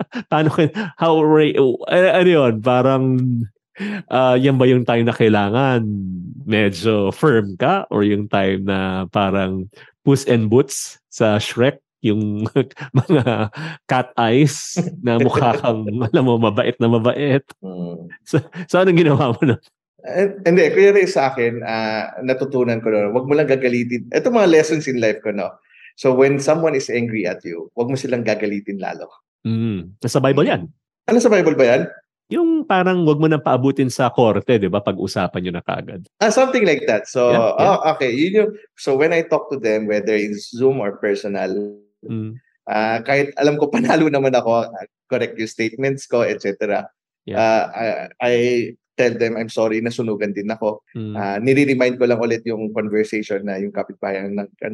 Ano yun? Parang, yan ba yung time na kailangan medyo firm ka? Or yung time na parang Puss and Boots sa Shrek? Yung mga cat eyes na mukha kang, alam mo, mabait na mabait. So anong ginawa mo nun? Hindi, kuya sa akin, natutunan ko na, wag mo lang gagalitin. Ito mga lessons in life ko, no? So when someone is angry at you, wag mo silang gagalitin lalo. Nasa Bible yan. Ano sa Bible ba yan? Yung parang wag mo nang paabutin sa korte, di ba? Pag-usapan nyo na kagad. Something like that. So, yeah. Okay. So when I talk to them, whether it's Zoom or personal, kahit alam ko panalo naman ako, correct yung statements ko, etc. Yeah. I tell them I'm sorry, nasunugan din ako. Nire-remind ko lang ulit yung conversation na yung kapitbahay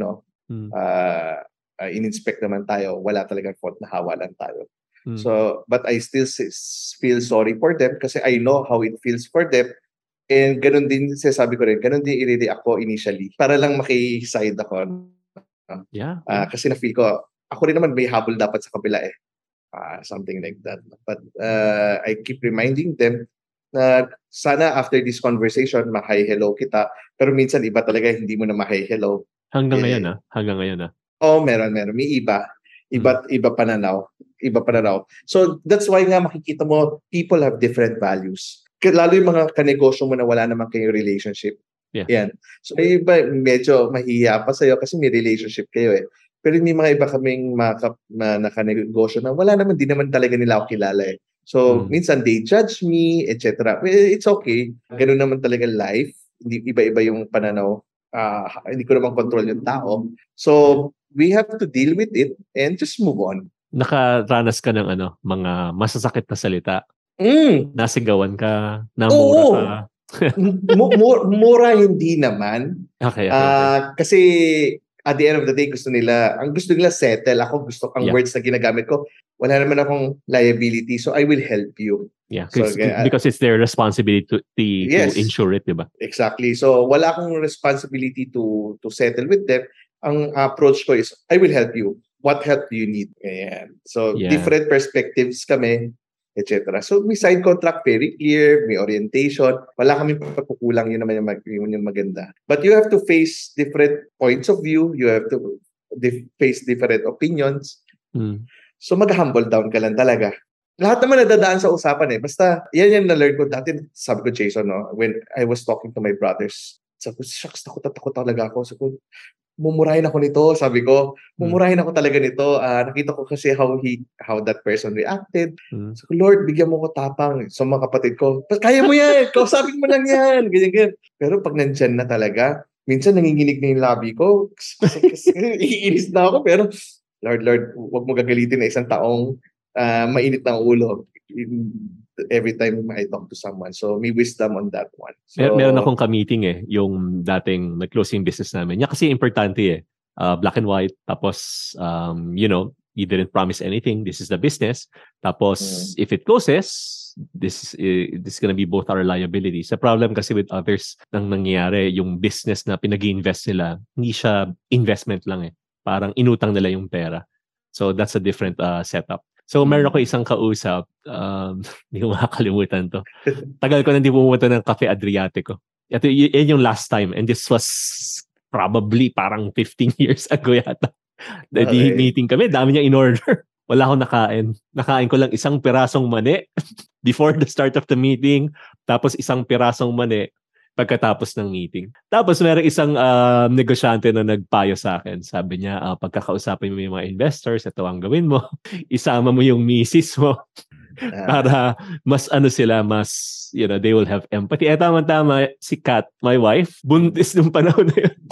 in-inspect naman tayo, wala talagang fault, na hawa lang tayo. So, but I still feel sorry for them kasi I know how it feels for them. And ganun din, sabi ko rin, ganun din i-react ako initially para lang makiside ako. Kasi na-feel ko, ako rin naman may habol dapat sa kabila something like that. But I keep reminding them na sana after this conversation, ma-hi hello kita. Pero minsan iba talaga, hindi mo na ma-hi hello. Hanggang ngayon. Oh, meron. May iba. Iba pananaw. So that's why nga makikita mo, people have different values. Lalo yung mga kanegosyo mo na wala naman kayong relationship. Yan. So iba, medyo mahihiya pa sa'yo kasi may relationship kayo Pero may mga iba kaming nakanegosyo na wala naman, di naman talaga nila ako kilala So, minsan they judge me, etc. It's okay. Ganun naman talaga life. Iba-iba yung pananaw. Hindi ko naman control yung tao. So, we have to deal with it and just move on. Nakaranas ka ng mga masasakit na salita? Nasigawan ka? Namura ka? Mura hindi naman. Okay. Kasi at the end of the day, gusto nila settle. Ako ang words na ginagamit ko, wala naman akong liability, so I will help you. Yeah, because it's their responsibility to insure it, diba? Exactly. So wala akong responsibility to settle with them. Ang approach ko is, I will help you. What help do you need? Ayan. So different perspectives kami, etc. So may side contract, very clear, may orientation. Wala kaming pagkukulang, yun naman yung maganda. But you have to face different points of view. You have to face different opinions. So mag-humble down ka lang talaga. Lahat naman nadadaan sa usapan Basta yan na-learn ko dati. Sabi ko, Jason, when I was talking to my brothers, sabi ko, shucks, takot talaga ako. Sabi ko, mumurahin ako nito. Sabi ko, mumurahin ako talaga nito. Nakita ko kasi how that person reacted. So, Lord, bigyan mo ko tapang. So, mga kapatid ko, kaya mo yan. Kausapin mo lang yan. Ganyan. Pero pag nandyan na talaga, minsan nanginginig na yung labi ko. Kasi iinis na ako. Pero, Lord, wag mo gagalitin na isang taong mainit ng ulo every time I talk to someone. So, may wisdom on that one. So, meron akong ka-meeting yung dating closing business namin. Yan kasi importante black and white. Tapos, you didn't promise anything. This is the business. Tapos, if it closes, this is gonna be both our liabilities. The problem kasi with others nang nangyayari, yung business na pinag-i-invest nila, hindi siya investment lang Parang inutang nila yung pera. So that's a different setup. So meron ako isang kausap, hindi ko makakalimutan to. Tagal ko na hindi pumunta ng Cafe Adriatico. Ito yung last time, and this was probably parang 15 years ago yata. Okay. Meeting kami, dami niya in order. Wala akong nakain. Nakain ko lang isang pirasong mani before the start of the meeting. Tapos isang pirasong mani. pagkatapos ng meeting. Tapos merong isang negosyante na nagpayo sa akin. Sabi niya, pagkakausapin mo yung mga investors, ito ang gawin mo. Isama mo yung misis mo para mas they will have empathy. Tama-tama, si Kat, my wife, buntis nung panahon na yun.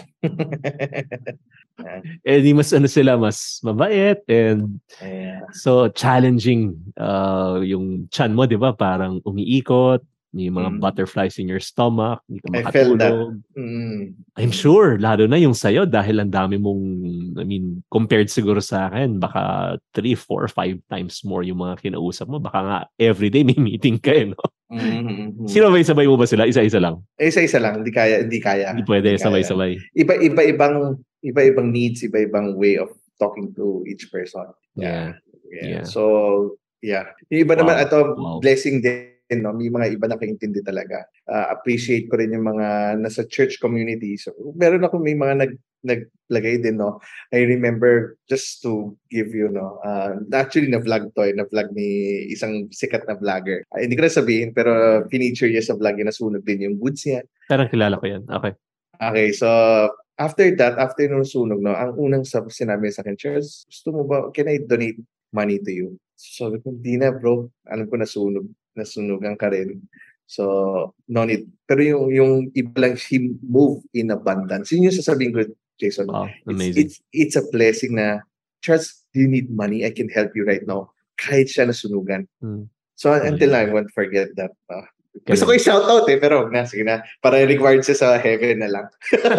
Di mas mas mabait and so challenging yung chan mo, di ba? Parang umiikot, may mga butterflies in your stomach, hindi ka makatulog. I felt that. I'm sure, lalo na yung sayo dahil ang dami mong, compared siguro sa akin, baka 3, 4, 5 times more yung mga kinausap mo. Baka nga everyday may meeting ka no? Sabay mo ba sila? Isa-isa lang? Isa-isa lang, hindi kaya. Hindi pwede, sabay-sabay. Iba-ibang needs, iba-ibang way of talking to each person. Yeah. So, yeah. Yung iba naman, blessing din. May mga iba na kaintindi talaga. Appreciate ko rin yung mga nasa church community. So, meron ako may mga naglagay din, no. I remember, just to give you, actually na-vlog ni isang sikat na vlogger. Hindi ko na sabihin, pero feature niya sa vlog yun, nasunog din yung goods niya. Parang kilala ko yan. Okay, so after nung sunog, ang unang sinabi sa akin, Charles, gusto mo ba, can I donate money to you? So, sabi ko, hindi na bro, alam ko nasunugan ka rin. So, no need. Pero yung iba lang, he move in abundance. Yun yung sasabihin ko, Jason. Oh, amazing. It's a blessing na, Charles, do you need money? I can help you right now. Kahit siya nasunugan. So, until now, I won't forget that. Gusto ko i-shoutout pero sige na. Para required siya sa heaven na lang.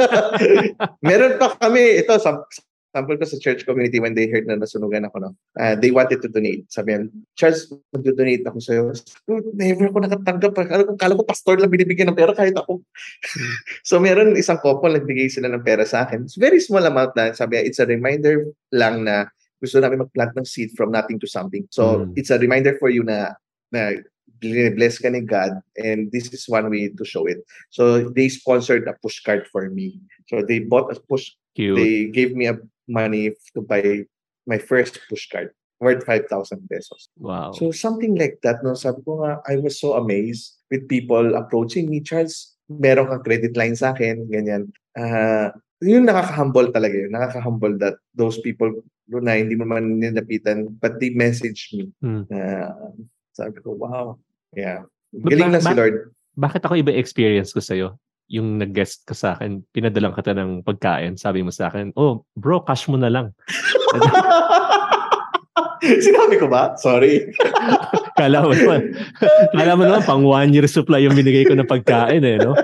Meron pa kami, ito, sample ko sa church community when they heard na nasunugan ako, they wanted to donate. Sabi yan, Charles, mag-donate ako sa'yo. Never ako nakatanggap. Kala ko pastor lang binibigyan ng pera kahit ako. So meron isang couple, nagbigay sila ng pera sa akin. It's very small amount na. Sabi yan, it's a reminder lang na gusto namin mag-plant ng seed from nothing to something. So it's a reminder for you na bless ka ni God, and this is one way to show it. So they sponsored a push cart for me. So they bought a push. Cute. They gave me money to buy my first push cart worth 5,000 pesos. Wow. So something like that, sabi ko nga, I was so amazed with people approaching me, Charles, meron kang credit line sa akin, ganyan. Yun nakaka-humble talaga yun. Nakaka-humble that those people na hindi mo man nilapitan, but they message me. Sabi ko, wow. Yeah. Galing na si Lord. Bakit ako iba experience ko sa'yo? Yung nag-guest ka sa akin, pinadalang ka ng pagkain, sabi mo sa akin, oh, bro, cash mo na lang. Sinabi ko ba? Sorry. Kala mo naman, pang 1 year supply yung binigay ko ng pagkain, no?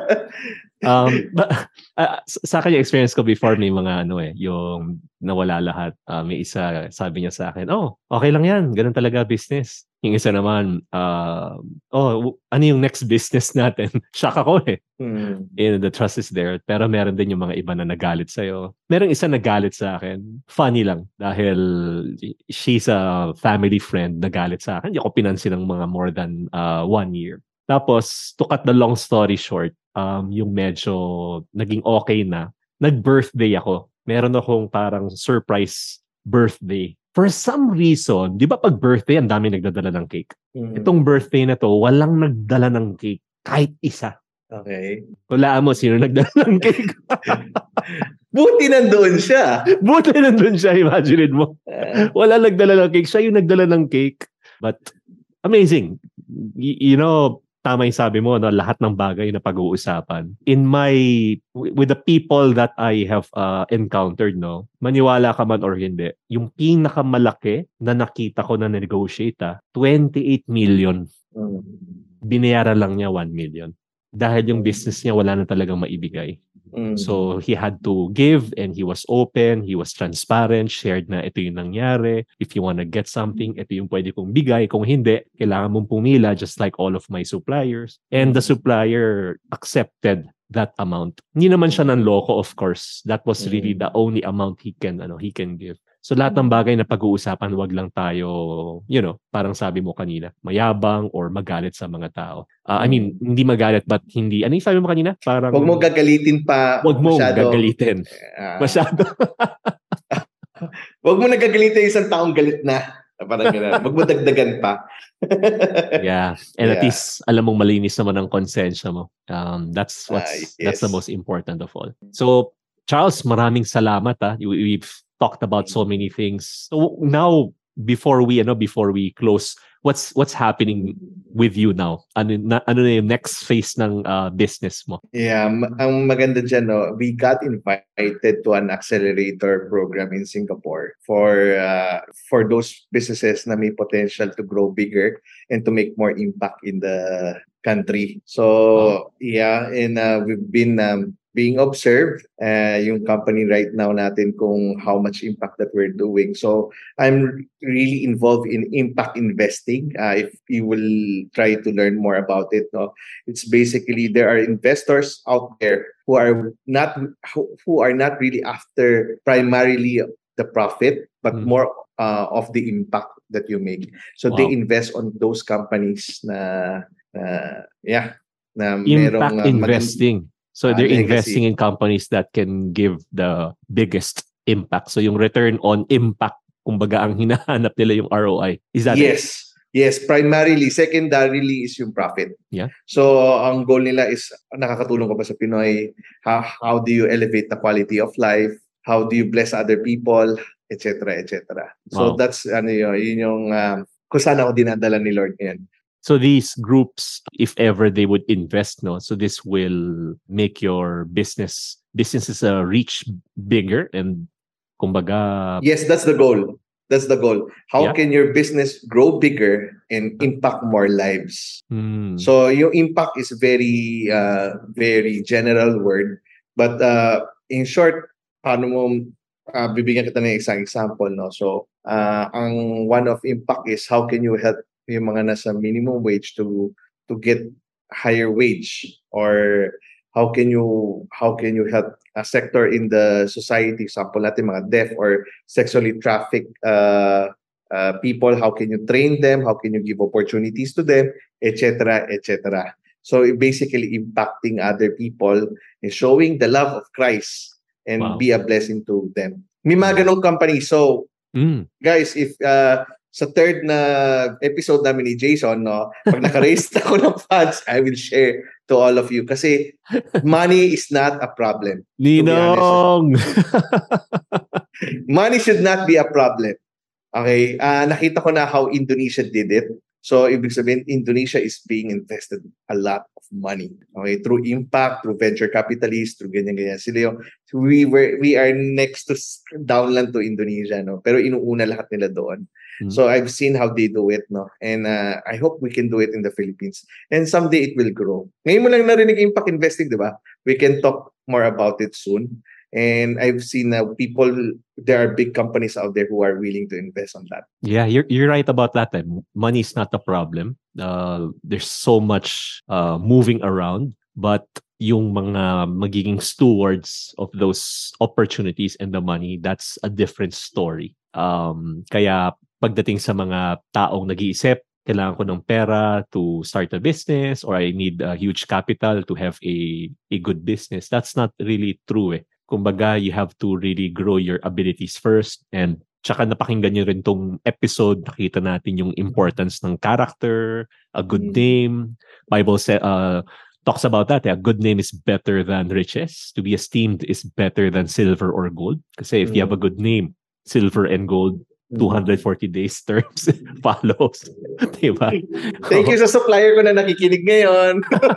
Sa akin yung experience ko before, may mga yung nawala lahat. May isa, sabi niya sa akin, oh, okay lang yan, ganun talaga business. Yung isa naman, ano yung next business natin? Shock ako the trust is there. Pero meron din yung mga iba na nagalit sa'yo. Merong isa nagalit sa akin. Funny lang. Dahil she's a family friend nagalit sa akin. Hindi ako pinansin ng mga more than 1 year. Tapos, to cut the long story short, yung medyo naging okay na, nag-birthday ako. Meron akong parang surprise birthday. For some reason, di ba pag birthday, ang dami nagdadala ng cake? Itong birthday na to, walang nagdala ng cake. Kahit isa. Okay. Walaan mo, sino nagdala ng cake? Buti nandoon siya. Imagine mo. Wala nagdala ng cake. Siya yung nagdala ng cake. But, amazing. Tama yung sabi mo, lahat ng bagay na pag-uusapan. With the people that I have encountered, maniwala ka man or hindi, yung pinakamalaki na nakita ko na negotiate, 28 million. Binayaran lang niya 1 million. Dahil yung business niya wala na talagang maibigay. So he had to give, and he was open, he was transparent, shared na ito yung nangyari. If you wanna get something, ito yung pwede kong bigay. Kung hindi, kailangan mong pumila, just like all of my suppliers. And the supplier accepted that amount. Hindi naman siya nanloko, of course. That was really the only amount he can give. So lahat ng bagay na pag-uusapan, wag lang tayo, parang sabi mo kanina, mayabang or magalit sa mga tao. I mean, hindi magalit but hindi, ano yung sabi mo kanina? Parang wag mo gagalitin pa. Wag mo gagalitin. Masyado. Wag mo nagagalitin isang taong galit na. Parang gano'n. Magmadagdagan pa. Yeah. And at Yeah. least alam mong malinis naman ang konsensya mo. That's the Yes. most important of all. So, Charles, maraming salamat. We've talked about so many things. So now, before we close, what's happening with you now? Ano na yung next phase ng business mo? Yeah, ang maganda dyan, no, we got invited to an accelerator program in Singapore for those businesses na may potential to grow bigger and to make more impact in the country. So, yeah, and we've been being observed yung company right now natin kung how much impact that we're doing. So I'm really involved in impact investing. If you will try to learn more about it, no, it's basically there are investors out there who are not really after primarily the profit, but more of the impact that you make. So they invest on those companies na impact investing. So they're investing legacy. in companies that can give the biggest impact. So yung return on impact, kumbaga ang hinahanap nila yung ROI. Is that it? Yes, primarily. Secondarily is yung profit. Yeah. So ang goal nila is nakakatulong ka ba sa Pinoy? How do you elevate the quality of life? How do you bless other people? Etc. So that's yun yung kung saan ako dinadala ni Lord ngayon. So these groups, if ever they would invest, no, so this will make your businesses reach bigger and kumbaga. Yes, that's the goal. How can your business grow bigger and impact more lives? So yung impact is very very general word, but in short, paano mo bibigyan kita ng isang example, no? So ang one of impact is how can you help yung mga nasa minimum wage to get higher wage, or how can you help a sector in the society, example natin mga deaf or sexually trafficked people, how can you train them, how can you give opportunities to them, etc. So basically impacting other people and showing the love of Christ and be a blessing to them. May mga ganong company. So guys, if sa third na episode namin ni Jason, no, pag naka-raise ako ng funds, I will share to all of you. Kasi money is not a problem. Ninong! Money should not be a problem. Okay? Nakita ko na how Indonesia did it. So, ibig sabihin, Indonesia is being invested a lot of money. Okay? Through impact, through venture capitalists, through ganyan-ganyan. Sila yung, we are next to downland to Indonesia, no? Pero inuuna lahat nila doon. So I've seen how they do it, no? And I hope we can do it in the Philippines. And someday it will grow. Ngayon mo lang narinig impact investing, di ba? We can talk more about it soon. And I've seen there are big companies out there who are willing to invest on that. Yeah, you're right about that. Money is not a problem. There's so much moving around, but yung mga magiging stewards of those opportunities and the money, that's a different story. Kaya pagdating sa mga taong nag-iisip, kailangan ko ng pera to start a business, or I need a huge capital to have a good business. That's not really true eh. Kumbaga, you have to really grow your abilities first, and tsaka napakinggan nyo rin tong episode, nakita natin yung importance ng character, a good name. Bible talks about that. A good name is better than riches. To be esteemed is better than silver or gold. Kasi if you have a good name, silver and gold, 240 days terms follows. Diba? Thank you sa supplier ko na nakikinig ngayon.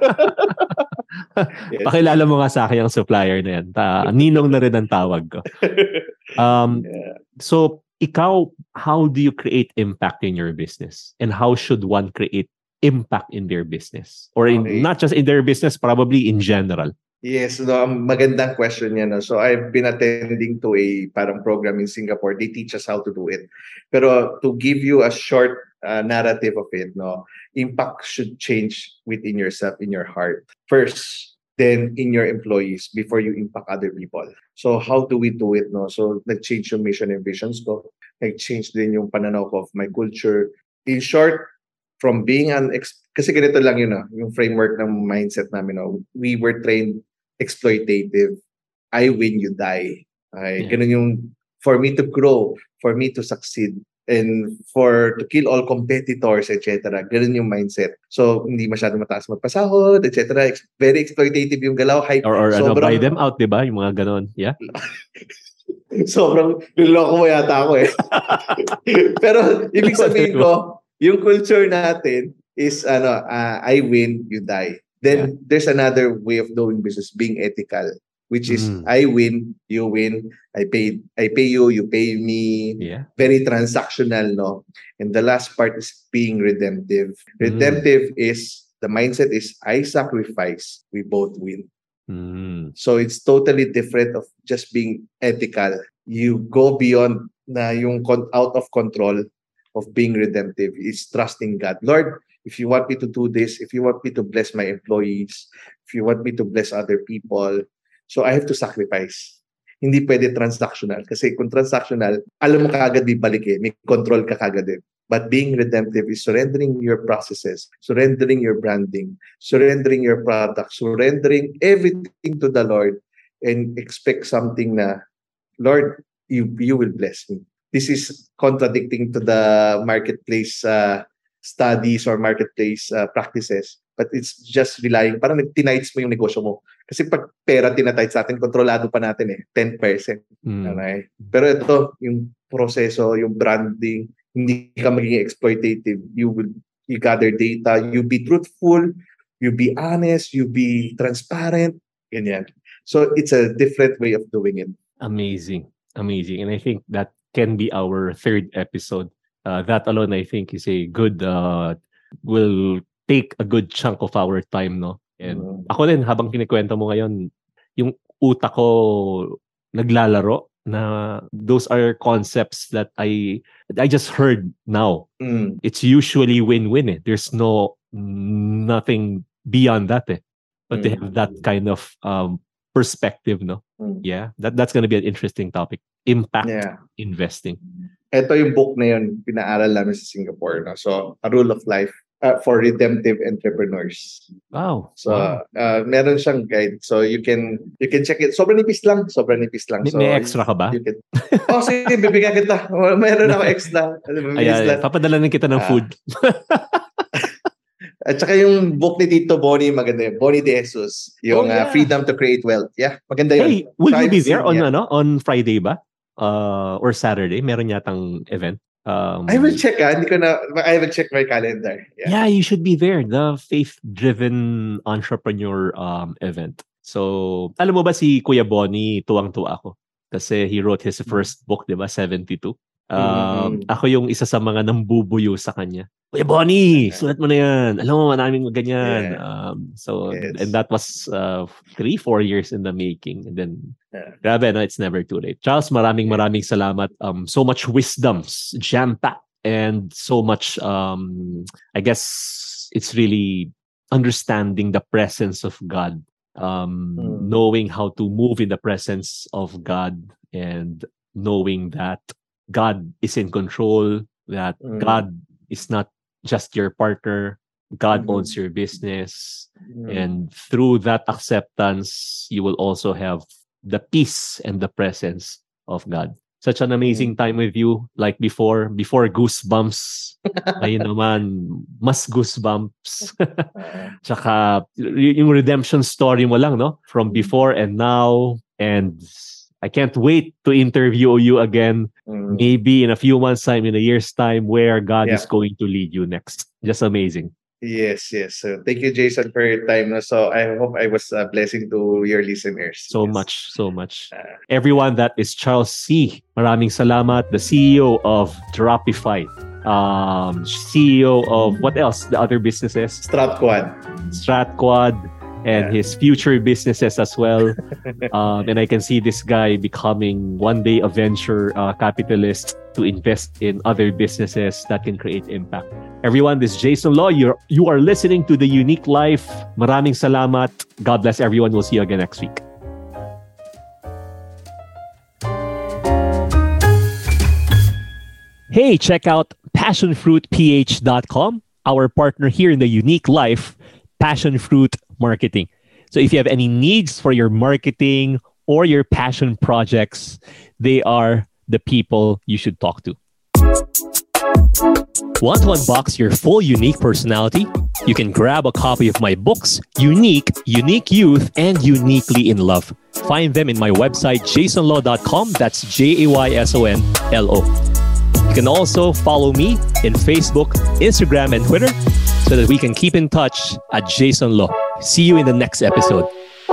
Yes. Pakilala mo nga sa akin ang supplier na yan. Ninong na rin ang tawag ko. So, ikaw, how do you create impact in your business? And how should one create impact in their business? Or not just in their business, probably in general. Yes, no, magandang question yan. No? So I've been attending to a parang program in Singapore. They teach us how to do it. Pero to give you a short narrative of it, no, impact should change within yourself, in your heart. First, then in your employees before you impact other people. So how do we do it? No? So nag-change yung mission and visions ko. Nag-change din yung pananaw ko of my culture. In short, from being kasi ganito lang yun, no? Yung framework ng mindset namin. No? We were trained exploitative. I win, you die. Okay? Ganun yung, for me to grow, for me to succeed, And to kill all competitors, etc. Ganun yung mindset. So, hindi masyado mataas magpasahod, etc. Very exploitative yung galaw. Or buy them out, di ba? Yung mga ganon. Yeah. Sobrang niloko mo yata ako eh. Pero, ibig sabihin ko, yung culture natin is, I win, you die. Then, there's another way of doing business, being ethical. Which is I win, you win, I pay you, you pay me. Yeah. Very transactional, no? And the last part is being redemptive. Redemptive is the mindset is I sacrifice, we both win. So it's totally different of just being ethical. You go beyond na yung out of control of being redemptive. It's trusting God. Lord, if you want me to do this, if you want me to bless my employees, if you want me to bless other people, so I have to sacrifice. Hindi pwede transactional. Kasi kung transactional, alam mo kagad di balik eh. May control ka kagad eh. But being redemptive is surrendering your processes, surrendering your branding, surrendering your product, surrendering everything to the Lord and expect something na, Lord, you will bless me. This is contradicting to the marketplace studies or marketplace practices. But it's just relying, parang tinights mo yung negosyo mo. Kasi pag pera tinatight sa atin, kontrolado pa natin eh, 10%. Okay? Pero ito, yung proseso, yung branding, hindi ka magiging exploitative. You gather data, you be truthful, you be honest, you be transparent, ganyan. So it's a different way of doing it. Amazing. And I think that can be our third episode. That alone, I think, is a good, will take a good chunk of our time, no? And ako din, habang kinikwento mo ngayon, yung utak ko naglalaro na those are concepts that I just heard now. It's usually win-win eh. There's nothing beyond that eh. But they have that kind of perspective, no? Yeah, that's gonna be an interesting topic. Impact investing. Ito yung book na yun, pinaaral namin sa Singapore. No? So, A Rule of Life for Redemptive Entrepreneurs. Wow. So, meron siyang guide. So, you can check it. Sobrang nipis lang. So, may extra ka ba? Sige, bibigyan kita. Meron ako extra. Ayan, papadalanan kita ng food. At saka yung book ni Tito Bonnie, maganda yun. Bonnie De Jesus. Yung Freedom to Create Wealth. Yeah, maganda yun. Hey, will you be there on Friday ba? Or Saturday? Meron yatang event? I will check. I will check my calendar. Yeah, you should be there. The faith-driven entrepreneur event. So, alam mo ba si Kuya Bonnie, tuwang-tuwa ako. Kasi he wrote his first book, di ba? 72. Ako yung isa sa mga nambubuyo sa kanya. Kuya Bonnie, sulat mo na yan. Alam mo, maraming ganyan. And that was 3-4 years in the making. And then, grabe, no? It's never too late. Charles, maraming salamat. So much wisdoms, jam-packed, and so much, I guess, it's really understanding the presence of God. Knowing how to move in the presence of God and knowing that God is in control, that God is not just your partner, God owns your business. And through that acceptance, you will also have the peace and the presence of God. Such an amazing time with you. Like before goosebumps. Ngayon naman, mas goosebumps. Tsaka, yung redemption story mo lang, no? From before and now. And I can't wait to interview you again. Maybe in a few months' time, in a year's time, where God is going to lead you next. Just amazing. Yes. So thank you, Jason, for your time. So I hope I was a blessing to your listeners. So much. Everyone, that is Charles C. Maraming salamat, the CEO of Dropify. CEO of what else? The other businesses? Stratquad. And his future businesses as well. And I can see this guy becoming one day a venture capitalist to invest in other businesses that can create impact. Everyone, this is Jason Law. You are listening to The Unique Life. Maraming salamat. God bless everyone. We'll see you again next week. Hey, check out passionfruitph.com, our partner here in The Unique Life, Passion Fruit Marketing. So if you have any needs for your marketing or your passion projects, they are the people you should talk to. Want to unbox your full unique personality? You can grab a copy of my books, Unique, Unique Youth, and Uniquely in Love. Find them in my website, jasonlo.com. That's JAYSONLO. You can also follow me in Facebook, Instagram, and Twitter so that we can keep in touch at Jason Lo. See you in the next episode.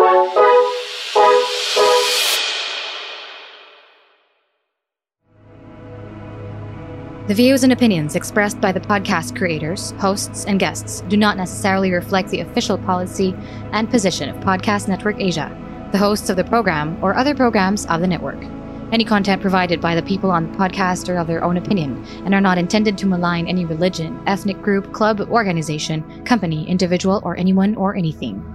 The views and opinions expressed by the podcast creators, hosts, and guests do not necessarily reflect the official policy and position of Podcast Network Asia, the hosts of the program, or other programs of the network. Any content provided by the people on the podcast are of their own opinion and are not intended to malign any religion, ethnic group, club, organization, company, individual, or anyone or anything.